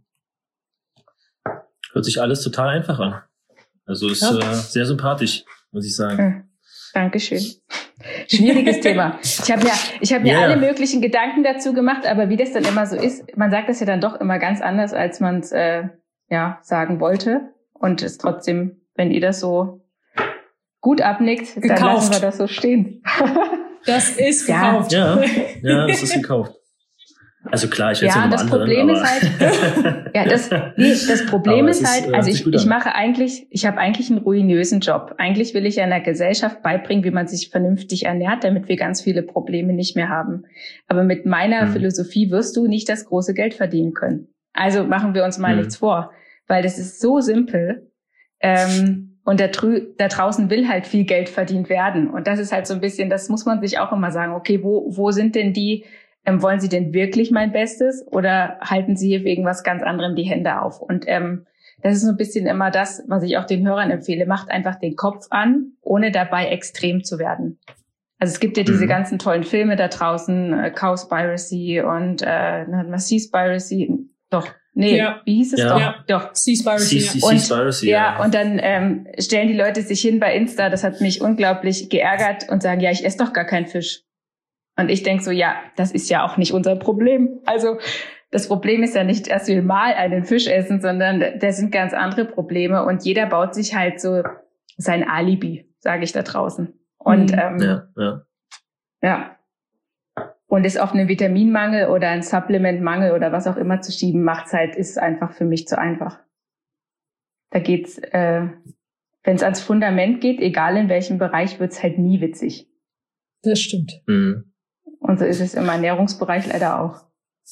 Speaker 1: Hört sich alles total einfach an. Also ist ja. äh, sehr sympathisch, muss ich sagen.
Speaker 3: Ja, Dankeschön. Schwieriges Thema. Ich habe ja, ich habe mir yeah. alle möglichen Gedanken dazu gemacht, aber wie das dann immer so ist, man sagt das ja dann doch immer ganz anders, als man es äh, ja sagen wollte. Und es trotzdem, wenn ihr das so gut abnickt, dann gekauft. Lassen wir das so stehen.
Speaker 2: Das ist gekauft.
Speaker 1: Ja, ja, das ist gekauft. Also klar, ich werde
Speaker 3: ja,
Speaker 1: ja
Speaker 3: das
Speaker 1: anderen,
Speaker 3: Problem
Speaker 1: aber
Speaker 3: ist halt, ja, das, nee, das Problem ist halt, ist, also ich, ich mache eigentlich, ich habe eigentlich einen ruinösen Job. Eigentlich will ich einer Gesellschaft beibringen, wie man sich vernünftig ernährt, damit wir ganz viele Probleme nicht mehr haben. Aber mit meiner hm. Philosophie wirst du nicht das große Geld verdienen können. Also machen wir uns mal hm. nichts vor, weil das ist so simpel. Ähm, und da, drü- da draußen will halt viel Geld verdient werden. Und das ist halt so ein bisschen, das muss man sich auch immer sagen, okay, wo, wo sind denn die, ähm, wollen sie denn wirklich mein Bestes oder halten sie hier wegen was ganz anderem die Hände auf? Und ähm, das ist so ein bisschen immer das, was ich auch den Hörern empfehle, macht einfach den Kopf an, ohne dabei extrem zu werden. Also es gibt ja diese mhm. ganzen tollen Filme da draußen, äh, Cowspiracy und äh, Seaspiracy, doch, nee,
Speaker 2: ja.
Speaker 3: wie hieß es
Speaker 1: ja.
Speaker 3: doch?
Speaker 2: Ja.
Speaker 3: Doch,
Speaker 2: Seaspiracy.
Speaker 1: Sea,
Speaker 3: und,
Speaker 1: Seaspiracy,
Speaker 3: ja,
Speaker 1: ja.
Speaker 3: und dann ähm, stellen die Leute sich hin bei Insta, das hat mich unglaublich geärgert und sagen, ja, ich esse doch gar keinen Fisch. Und ich denk so, ja, das ist ja auch nicht unser Problem. Also das Problem ist ja nicht, dass wir mal einen Fisch essen, sondern das sind ganz andere Probleme. Und jeder baut sich halt so sein Alibi, sage ich da draußen. Und
Speaker 2: mhm.
Speaker 3: ähm,
Speaker 1: ja, ja.
Speaker 3: ja. Und es auf einen Vitaminmangel oder einen Supplementmangel oder was auch immer zu schieben, macht's halt, ist einfach für mich zu einfach. Da geht's, äh, wenn es ans Fundament geht, egal in welchem Bereich, wird's halt nie witzig.
Speaker 2: Das stimmt.
Speaker 1: Mhm.
Speaker 3: Und so ist es im Ernährungsbereich leider auch.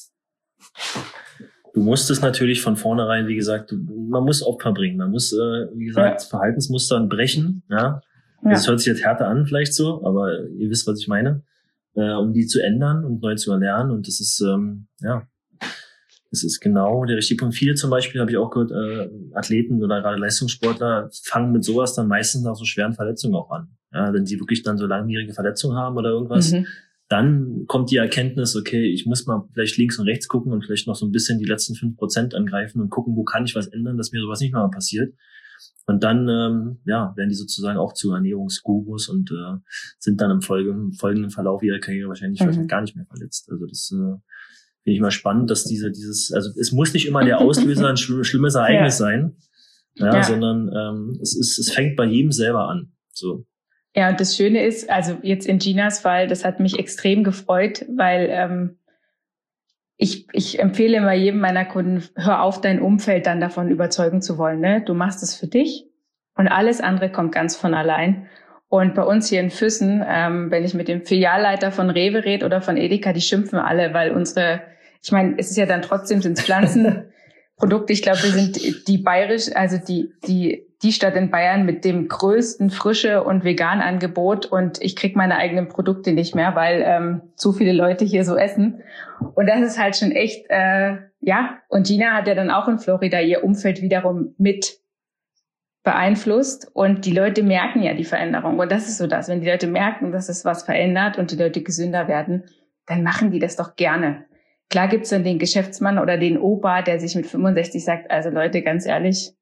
Speaker 1: Du musst es natürlich von vornherein, wie gesagt, man muss Opfer bringen. Man muss, äh, wie gesagt, ja. Verhaltensmustern brechen. Ja, ja. Das hört sich jetzt härter an vielleicht so, aber ihr wisst, was ich meine. Äh, um die zu ändern und neu zu erlernen. Und das ist, ähm, ja, das ist genau der richtige Punkt. Viele zum Beispiel, habe ich auch gehört, äh, Athleten oder gerade Leistungssportler fangen mit sowas dann meistens nach so schweren Verletzungen auch an. Ja, wenn sie wirklich dann so langwierige Verletzungen haben oder irgendwas. Mhm. Dann kommt die Erkenntnis, okay, ich muss mal vielleicht links und rechts gucken und vielleicht noch so ein bisschen die letzten fünf Prozent angreifen und gucken, wo kann ich was ändern, dass mir sowas nicht mehr passiert. Und dann ähm, ja, werden die sozusagen auch zu Ernährungsgurus und äh, sind dann im, Folge, im folgenden Verlauf ihrer Karriere wahrscheinlich mhm. gar nicht mehr verletzt. Also das äh, finde ich mal spannend, dass diese dieses, also es muss nicht immer der Auslöser ein schlimm, schlimmes Ereignis ja. sein, ja, ja. sondern ähm, es ist, es fängt bei jedem selber an. So.
Speaker 3: Ja, und das Schöne ist, also jetzt in Ginas Fall, das hat mich extrem gefreut, weil ähm, ich ich empfehle immer jedem meiner Kunden, hör auf, dein Umfeld dann davon überzeugen zu wollen. Ne? Du machst es für dich und alles andere kommt ganz von allein. Und bei uns hier in Füssen, ähm, wenn ich mit dem Filialleiter von Rewe rede oder von Edeka, die schimpfen alle, weil unsere, ich meine, es ist ja dann trotzdem sind's Pflanzenprodukte. Ich glaube, wir sind die bayerisch, also die die die Stadt in Bayern mit dem größten Frische- und Vegan-Angebot und ich krieg meine eigenen Produkte nicht mehr, weil ähm, zu viele Leute hier so essen. Und das ist halt schon echt, äh, ja. Und Gina hat ja dann auch in Florida ihr Umfeld wiederum mit beeinflusst und die Leute merken ja die Veränderung. Und das ist so das, wenn die Leute merken, dass es was verändert und die Leute gesünder werden, dann machen die das doch gerne. Klar gibt's dann den Geschäftsmann oder den Opa, der sich mit fünfundsechzig sagt, also Leute, ganz ehrlich,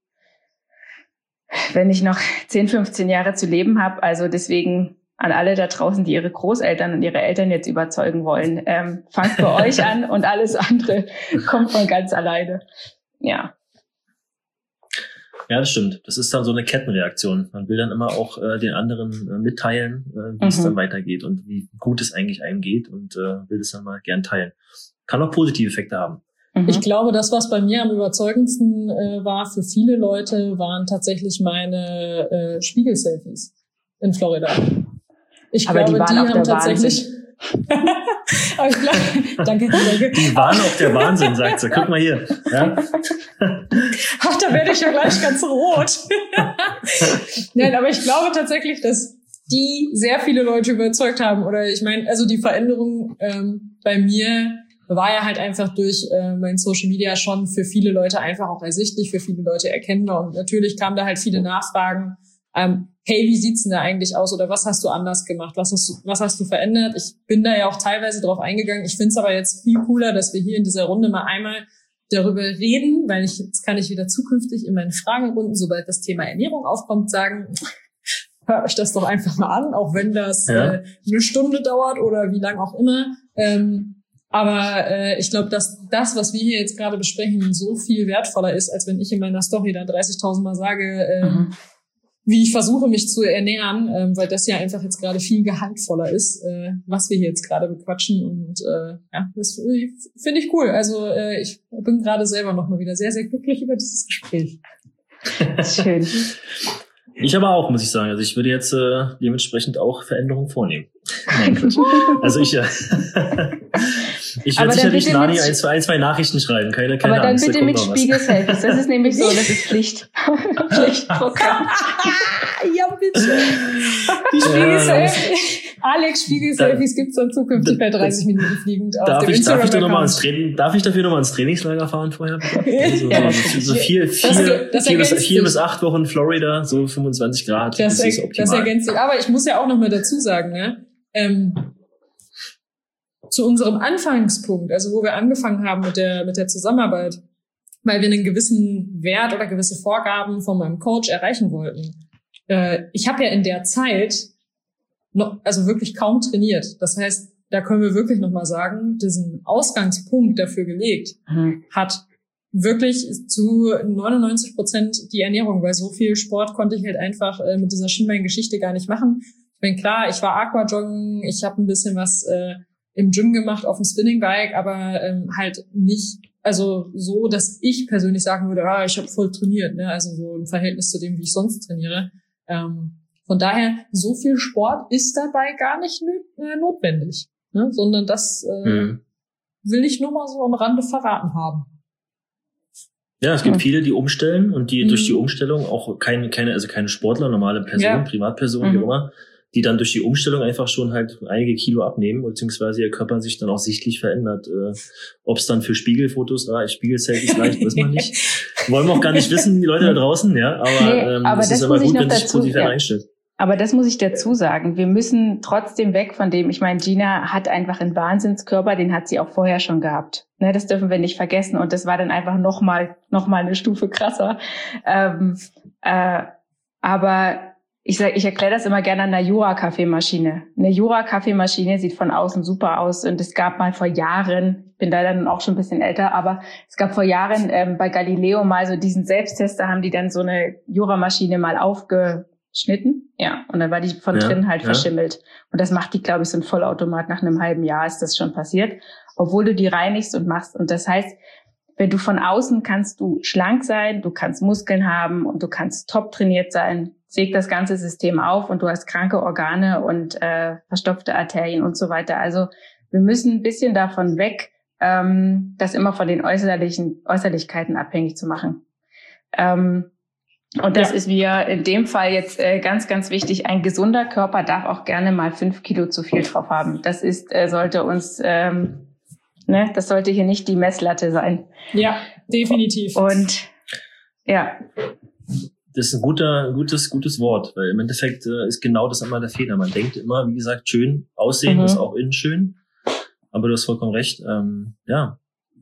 Speaker 3: wenn ich noch zehn, fünfzehn Jahre zu leben habe, also deswegen an alle da draußen, die ihre Großeltern und ihre Eltern jetzt überzeugen wollen, ähm, fangt bei euch an und alles andere kommt von ganz alleine. Ja.
Speaker 1: Ja, das stimmt. Das ist dann so eine Kettenreaktion. Man will dann immer auch äh, den anderen äh, mitteilen, äh, wie mhm. es dann weitergeht und wie gut es eigentlich einem geht und äh, will es dann mal gern teilen. Kann auch positive Effekte haben.
Speaker 2: Ich glaube, das, was bei mir am überzeugendsten äh, war für viele Leute, waren tatsächlich meine äh, Spiegel-Selfies in Florida. Ich
Speaker 3: Aber
Speaker 2: glaube,
Speaker 3: die, waren
Speaker 2: die
Speaker 3: auch
Speaker 2: haben
Speaker 3: der
Speaker 2: tatsächlich... Aber ich glaube, danke, danke.
Speaker 1: Die waren auch der Wahnsinn, sagt sie. Guck mal hier. Ja?
Speaker 2: Ach, da werde ich ja gleich ganz rot. Nein, aber ich glaube tatsächlich, dass die sehr viele Leute überzeugt haben. Oder ich meine, also die Veränderung ähm, bei mir war ja halt einfach durch äh, mein Social Media schon für viele Leute einfach auch ersichtlich, für viele Leute erkennbar. Und natürlich kamen da halt viele Nachfragen. Ähm, hey, wie sieht's denn da eigentlich aus? Oder was hast du anders gemacht? Was hast du, was hast du verändert? Ich bin da ja auch teilweise drauf eingegangen. Ich finde es aber jetzt viel cooler, dass wir hier in dieser Runde mal einmal darüber reden, weil ich, jetzt kann ich wieder zukünftig in meinen Fragerunden, sobald das Thema Ernährung aufkommt, sagen, hört euch das doch einfach mal an, auch wenn das ja. äh, eine Stunde dauert oder wie lang auch immer. Ähm, Aber äh, ich glaube, dass das, was wir hier jetzt gerade besprechen, so viel wertvoller ist, als wenn ich in meiner Story dann dreißigtausend Mal sage, äh, mhm. wie ich versuche, mich zu ernähren, äh, weil das ja einfach jetzt gerade viel gehaltvoller ist, äh, was wir hier jetzt gerade bequatschen. Und äh, ja, das finde ich cool. Also äh, ich bin gerade selber noch mal wieder sehr, sehr glücklich über dieses Gespräch.
Speaker 3: Schön.
Speaker 1: Ich aber auch, muss ich sagen. Also ich würde jetzt äh, dementsprechend auch Veränderungen vornehmen. Nein, Quatsch. Also ich, äh, Ich werde sicherlich Nani ein, zwei, ein, zwei Nachrichten schreiben, keine, keine
Speaker 3: Aber dann
Speaker 1: Angst,
Speaker 3: bitte
Speaker 1: da
Speaker 3: mit Spiegel-Selfies. Das ist nämlich so, das ist Pflicht. Pflichtprogramm.
Speaker 2: Ja, bitte. Die Spiegel-Selfies. Alex Spiegel-Selfies gibt's dann zukünftig bei dreißig Minuten fliegend auf
Speaker 1: darf
Speaker 2: dem
Speaker 1: ich, darf ich, noch mal ins
Speaker 2: Instagram-Account.
Speaker 1: Training, darf ich dafür nochmal ins Trainingslager fahren vorher? Also,
Speaker 3: Ja,
Speaker 1: so, so vier, vier,
Speaker 2: Das- das
Speaker 1: vier, bis,
Speaker 2: ergänzt
Speaker 1: vier
Speaker 2: sich.
Speaker 1: bis acht Wochen Florida, so fünfundzwanzig Grad.
Speaker 2: Das,
Speaker 1: Das ist
Speaker 2: er,
Speaker 1: optimal.
Speaker 2: das ergänzt sich. Aber ich muss ja auch noch mal dazu sagen, ne, ähm, zu unserem Anfangspunkt, also wo wir angefangen haben mit der, mit der Zusammenarbeit, weil wir einen gewissen Wert oder gewisse Vorgaben von meinem Coach erreichen wollten. Äh, ich habe ja in der Zeit noch, also wirklich kaum trainiert. Das heißt, da können wir wirklich noch mal sagen, diesen Ausgangspunkt dafür gelegt
Speaker 3: Mhm.
Speaker 2: hat wirklich zu neunundneunzig Prozent die Ernährung, weil so viel Sport konnte ich halt einfach äh, mit dieser Schienbeingeschichte gar nicht machen. Ich bin klar, ich war Aquajoggen, ich habe ein bisschen was äh, im Gym gemacht auf dem Spinningbike, aber ähm, halt nicht, also so, dass ich persönlich sagen würde, ah, ich habe voll trainiert, ne? Also so im Verhältnis zu dem, wie ich sonst trainiere. Ähm, von daher, so viel Sport ist dabei gar nicht nö- äh, notwendig, ne? Sondern das äh,
Speaker 1: Mhm.
Speaker 2: will ich nur mal so am Rande verraten haben.
Speaker 1: Ja, es gibt
Speaker 3: Mhm.
Speaker 1: viele, die umstellen und die
Speaker 2: Mhm.
Speaker 1: durch die Umstellung auch keine, keine, also keine Sportler, normale Personen,
Speaker 2: Ja.
Speaker 1: Privatpersonen,
Speaker 3: Mhm.
Speaker 1: wie auch immer, die dann durch die Umstellung einfach schon halt einige Kilo abnehmen, beziehungsweise ihr Körper sich dann auch sichtlich verändert. Äh, Ob es dann für Spiegelfotos reicht, Spiegel-Selfies reicht, weiß man nicht. Wollen wir auch gar nicht wissen, die Leute da draußen, ja, aber,
Speaker 3: Nee,
Speaker 1: ähm,
Speaker 3: aber
Speaker 1: es
Speaker 3: das
Speaker 1: ist aber
Speaker 3: muss ich
Speaker 1: gut,
Speaker 3: noch
Speaker 1: wenn sich
Speaker 3: dazu-
Speaker 1: positiv
Speaker 3: ja.
Speaker 1: einstellt.
Speaker 3: Aber das muss ich dazu sagen. Wir müssen trotzdem weg von dem, ich meine, Gina hat einfach einen Wahnsinnskörper, den hat sie auch vorher schon gehabt. Ne, das dürfen wir nicht vergessen. Und das war dann einfach nochmal, noch mal eine Stufe krasser. Ähm, äh, aber ich sag, ich erkläre das immer gerne an einer Jura-Kaffeemaschine. Eine Jura-Kaffeemaschine sieht von außen super aus. Und es gab mal vor Jahren, ich bin da dann auch schon ein bisschen älter, aber es gab vor Jahren ähm, bei Galileo mal so diesen Selbsttester, haben die dann so eine Jura-Maschine mal aufgeschnitten. Ja, und dann war die von
Speaker 1: Ja,
Speaker 3: drin halt
Speaker 1: ja.
Speaker 3: verschimmelt. Und das macht die, glaube ich, so ein Vollautomat. Nach einem halben Jahr ist das schon passiert, obwohl du die reinigst und machst. Und das heißt, wenn du von außen kannst du schlank sein, du kannst Muskeln haben und du kannst top trainiert sein, sägt das ganze System auf und du hast kranke Organe und äh, verstopfte Arterien und so weiter. Also wir müssen ein bisschen davon weg, ähm, das immer von den äußerlichen Äußerlichkeiten abhängig zu machen. Ähm, und das
Speaker 2: Ja.
Speaker 3: ist mir in dem Fall jetzt äh, ganz, ganz wichtig. Ein gesunder Körper darf auch gerne mal fünf Kilo zu viel drauf haben. Das ist, äh, sollte uns, ähm, ne, das sollte hier nicht die Messlatte sein.
Speaker 2: Ja, definitiv.
Speaker 3: Und ja,
Speaker 1: Das ist ein guter, gutes, gutes Wort, weil im Endeffekt äh, ist genau das immer der Fehler. Man denkt immer, wie gesagt, schön aussehen
Speaker 3: Mhm.
Speaker 1: ist auch innen schön. Aber du hast vollkommen recht. Ähm, ja,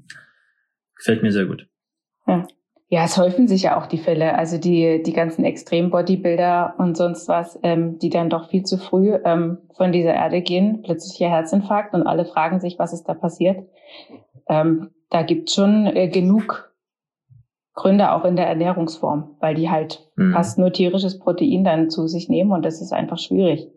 Speaker 1: gefällt mir sehr gut.
Speaker 3: ja. Ja, es häufen sich ja auch die Fälle. Also die die ganzen Extrem-Bodybuilder und sonst was, ähm, die dann doch viel zu früh ähm, von dieser Erde gehen, plötzlicher Herzinfarkt und alle fragen sich, was ist da passiert. Ähm, da gibt's schon äh, genug Gründe auch in der Ernährungsform, weil die halt
Speaker 1: Mhm.
Speaker 3: fast nur tierisches Protein dann zu sich nehmen und das ist einfach schwierig.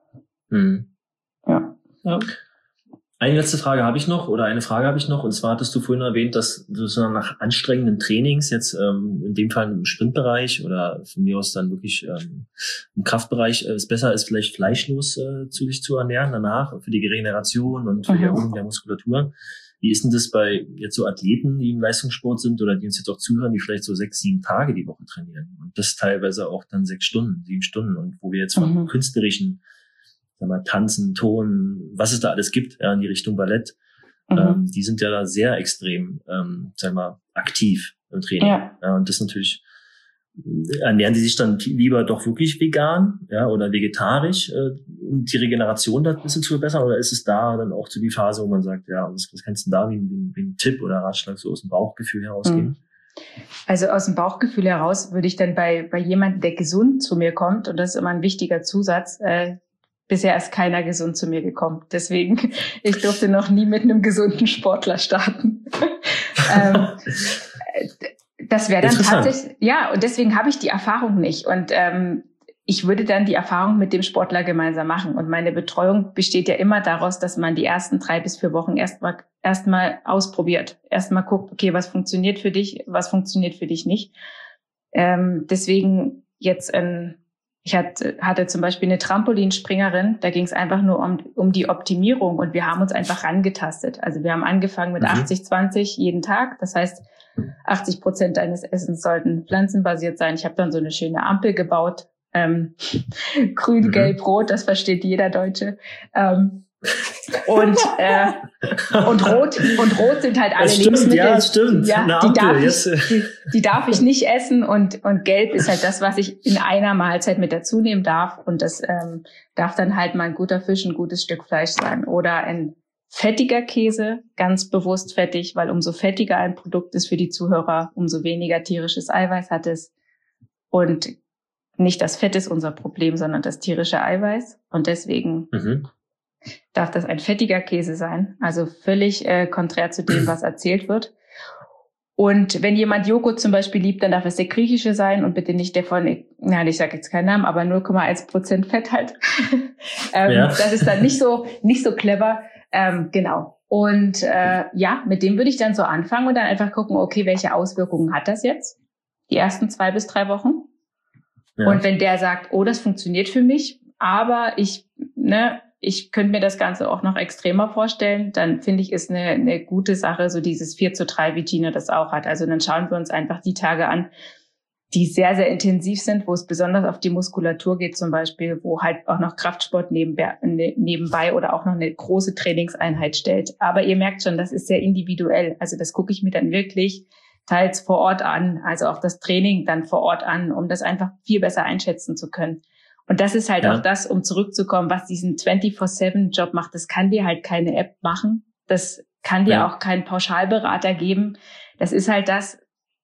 Speaker 1: Mhm.
Speaker 3: Ja.
Speaker 2: ja.
Speaker 1: Eine letzte Frage habe ich noch, oder eine Frage habe ich noch, und zwar hattest du vorhin erwähnt, dass du so nach anstrengenden Trainings jetzt ähm, in dem Fall im Sprintbereich oder von mir aus dann wirklich ähm, im Kraftbereich äh, es besser ist, vielleicht fleischlos äh, zu sich zu ernähren danach für die Regeneration und für die
Speaker 3: Mhm.
Speaker 1: Erholung der Muskulatur. Wie ist denn das bei jetzt so Athleten, die im Leistungssport sind oder die uns jetzt auch zuhören, die vielleicht so sechs, sieben Tage die Woche trainieren und das teilweise auch dann sechs Stunden, sieben Stunden und wo wir jetzt von
Speaker 3: Mhm.
Speaker 1: künstlerischen, sagen wir mal, Tanzen, Ton, was es da alles gibt, ja, in die Richtung Ballett,
Speaker 3: Mhm.
Speaker 1: ähm, die sind ja da sehr extrem, ähm, sagen wir mal, aktiv im Training.
Speaker 3: Ja.
Speaker 1: Ja, und das natürlich, ernähren die sich dann lieber doch wirklich vegan, ja, oder vegetarisch, äh, um die Regeneration da ein bisschen zu verbessern, oder ist es da dann auch zu die Phase, wo man sagt, ja, was, was kannst du da wie, wie, wie ein Tipp oder Ratschlag so aus dem Bauchgefühl herausgeben?
Speaker 3: Also aus dem Bauchgefühl heraus würde ich dann bei bei jemandem, der gesund zu mir kommt, und das ist immer ein wichtiger Zusatz, äh, bisher ist keiner gesund zu mir gekommen. Deswegen, ich durfte noch nie mit einem gesunden Sportler starten. ähm, das wäre dann
Speaker 1: Interessant.
Speaker 3: tatsächlich, ja, und deswegen habe ich die Erfahrung nicht. Und ähm, ich würde dann die Erfahrung mit dem Sportler gemeinsam machen. Und meine Betreuung besteht ja immer daraus, dass man die ersten drei bis vier Wochen erstmal erstmal ausprobiert. Erstmal guckt, okay, was funktioniert für dich, was funktioniert für dich nicht. Ähm, deswegen jetzt ein Ich hatte, hatte zum Beispiel eine Trampolinspringerin, da ging es einfach nur um, um die Optimierung und wir haben uns einfach rangetastet. Also wir haben angefangen mit mhm. achtzig zwanzig jeden Tag. Das heißt, achtzig Prozent deines Essens sollten pflanzenbasiert sein. Ich habe dann so eine schöne Ampel gebaut. Ähm, grün, mhm. gelb, rot, das versteht jeder Deutsche. Ähm, und äh, und rot und rot sind halt alle
Speaker 1: das stimmt,
Speaker 3: Lebensmittel.
Speaker 1: Ja, stimmt.
Speaker 3: Ja,
Speaker 1: Eine
Speaker 3: die,
Speaker 1: Ampel,
Speaker 3: darf
Speaker 1: jetzt.
Speaker 3: ich, die, die darf ich nicht essen und und gelb ist halt das, was ich in einer Mahlzeit mit dazu nehmen darf und das ähm, darf dann halt mal ein guter Fisch, ein gutes Stück Fleisch sein oder ein fettiger Käse, ganz bewusst fettig, weil umso fettiger ein Produkt ist für die Zuhörer, umso weniger tierisches Eiweiß hat es und nicht das Fett ist unser Problem, sondern das tierische Eiweiß und deswegen mhm. darf das ein fettiger Käse sein, also völlig äh, konträr zu dem, was erzählt wird. Und wenn jemand Joghurt zum Beispiel liebt, dann darf es der griechische sein und bitte nicht der von, nein, ich sage jetzt keinen Namen, aber null Komma eins Prozent Fett halt. ähm, ja. Das ist dann nicht so nicht so clever. Ähm, genau. Und äh, ja, mit dem würde ich dann so anfangen und dann einfach gucken, okay, welche Auswirkungen hat das jetzt? Die ersten zwei bis drei Wochen. Ja. Und wenn der sagt, oh, das funktioniert für mich, aber ich, ne, ich könnte mir das Ganze auch noch extremer vorstellen, dann finde ich, ist eine, eine gute Sache, so dieses vier zu drei, wie Gina das auch hat. Also dann schauen wir uns einfach die Tage an, die sehr, sehr intensiv sind, wo es besonders auf die Muskulatur geht zum Beispiel, wo halt auch noch Kraftsport nebenbei, nebenbei oder auch noch eine große Trainingseinheit stellt. Aber ihr merkt schon, das ist sehr individuell. Also das gucke ich mir dann wirklich teils vor Ort an, also auch das Training dann vor Ort an, um das einfach viel besser einschätzen zu können. Und das ist halt ja. auch das, um zurückzukommen, was diesen vierundzwanzig sieben Job macht. Das kann dir halt keine App machen. Das kann dir ja. auch kein Pauschalberater geben. Das ist halt das.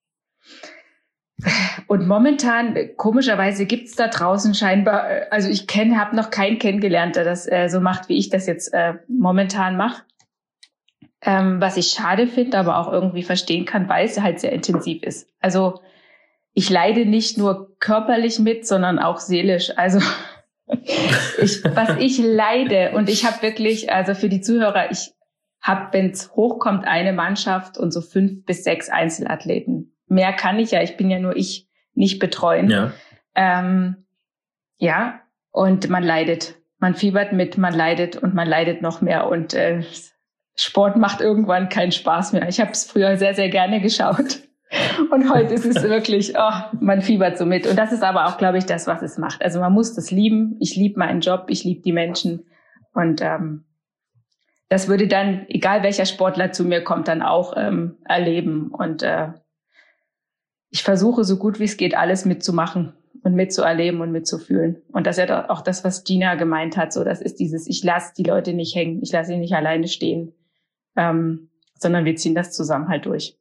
Speaker 3: Und momentan, komischerweise gibt's da draußen scheinbar, also ich kenne, habe noch keinen kennengelernt, der das äh, so macht, wie ich das jetzt äh, momentan mache. Ähm, was ich schade finde, aber auch irgendwie verstehen kann, weil es halt sehr intensiv ist. Also ich leide nicht nur körperlich mit, sondern auch seelisch. Also ich, was ich leide und ich habe wirklich, also für die Zuhörer, ich habe, wenn es hochkommt, eine Mannschaft und so fünf bis sechs Einzelathleten. Mehr kann ich ja, ich bin ja nur ich, nicht betreuen. Ja, ähm, ja und man leidet. Man fiebert mit, man leidet und man leidet noch mehr und äh, Sport macht irgendwann keinen Spaß mehr. Ich habe es früher sehr, sehr gerne geschaut. Und heute ist es wirklich, oh, man fiebert so mit. Und das ist aber auch, glaube ich, das, was es macht. Also man muss das lieben. Ich liebe meinen Job, ich liebe die Menschen. Und ähm, das würde dann, egal welcher Sportler zu mir kommt, dann auch ähm, erleben. Und äh, ich versuche so gut wie es geht, alles mitzumachen und mitzuerleben und mitzufühlen. Und das ist ja auch das, was Gina gemeint hat. So, das ist dieses, ich lasse die Leute nicht hängen, ich lasse sie nicht alleine stehen, ähm, sondern wir ziehen das zusammen halt durch.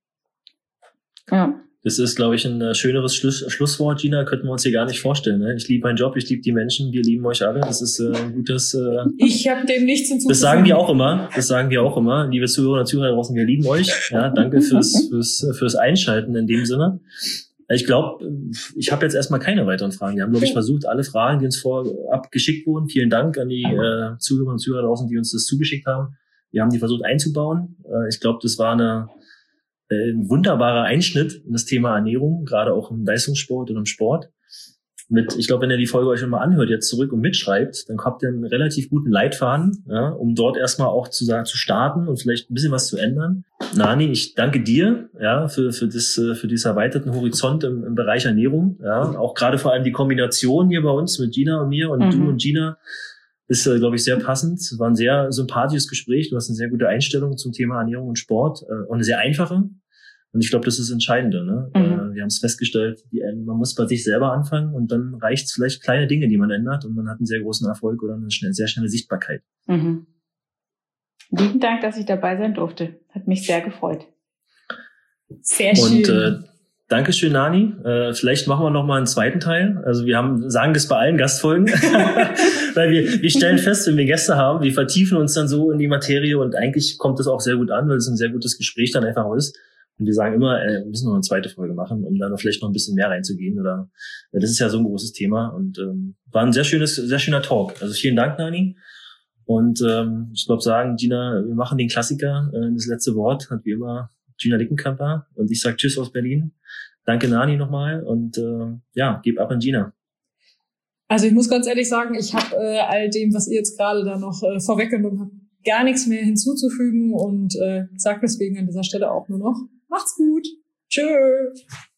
Speaker 3: Ja.
Speaker 1: Das ist, glaube ich, ein schöneres Schluss, Schlusswort, Gina, könnten wir uns hier gar nicht vorstellen. Ne? Ich liebe meinen Job, ich liebe die Menschen, wir lieben euch alle. Das ist äh, ein gutes... Äh,
Speaker 2: ich habe dem nichts hinzuzufügen.
Speaker 1: Das sagen wir auch immer, das sagen wir auch immer. Liebe Zuhörer und Zuhörer draußen, wir lieben euch. Ja, danke fürs, fürs, fürs Einschalten in dem Sinne. Ich glaube, ich habe jetzt erstmal keine weiteren Fragen. Wir haben, glaube ich, versucht, alle Fragen, die uns vorab geschickt wurden. Vielen Dank an die äh, Zuhörer und Zuhörer draußen, die uns das zugeschickt haben. Wir haben die versucht einzubauen. Äh, ich glaube, das war eine ein wunderbarer Einschnitt in das Thema Ernährung, gerade auch im Leistungssport und im Sport. Mit, ich glaube, wenn ihr die Folge euch schon mal anhört, jetzt zurück und mitschreibt, dann habt ihr einen relativ guten Leitfaden, ja, um dort erstmal auch zu sagen, zu starten und vielleicht ein bisschen was zu ändern. Nani, ich danke dir, ja, für für das für diesen erweiterten Horizont im, im Bereich Ernährung, ja, auch gerade vor allem die Kombination hier bei uns mit Gina und mir und mhm. du und Gina ist, äh, glaube ich, sehr passend. Es war ein sehr sympathisches Gespräch. Du hast eine sehr gute Einstellung zum Thema Ernährung und Sport äh, und eine sehr einfache. Und ich glaube, das ist das Entscheidende. Ne? Mhm. Wir haben es festgestellt, die, man muss bei sich selber anfangen und dann reicht es vielleicht kleine Dinge, die man ändert und man hat einen sehr großen Erfolg oder eine schnell, sehr schnelle Sichtbarkeit.
Speaker 3: Mhm. Lieben Dank, dass ich dabei sein durfte. Hat mich sehr gefreut.
Speaker 2: Sehr schön.
Speaker 1: Und äh, Dankeschön, Nani. Äh, vielleicht machen wir noch mal einen zweiten Teil. Also wir haben sagen das bei allen Gastfolgen, weil wir wir stellen fest, wenn wir Gäste haben, wir vertiefen uns dann so in die Materie und eigentlich kommt das auch sehr gut an, weil es ein sehr gutes Gespräch dann einfach ist. Und wir sagen immer, äh, wir müssen noch eine zweite Folge machen, um da noch vielleicht noch ein bisschen mehr reinzugehen. Oder ja, das ist ja so ein großes Thema und ähm, war ein sehr schönes, sehr schöner Talk. Also vielen Dank, Nani. Und ähm, ich glaube sagen, Gina, wir machen den Klassiker. Äh, das letzte Wort hat wie immer Gina Lickenkamper und ich sage Tschüss aus Berlin. Danke, Nani, nochmal und äh, ja, gib ab an Gina.
Speaker 2: Also ich muss ganz ehrlich sagen, ich habe äh, all dem, was ihr jetzt gerade da noch äh, vorweggenommen habt, gar nichts mehr hinzuzufügen und äh, sage deswegen an dieser Stelle auch nur noch, macht's gut. Tschö.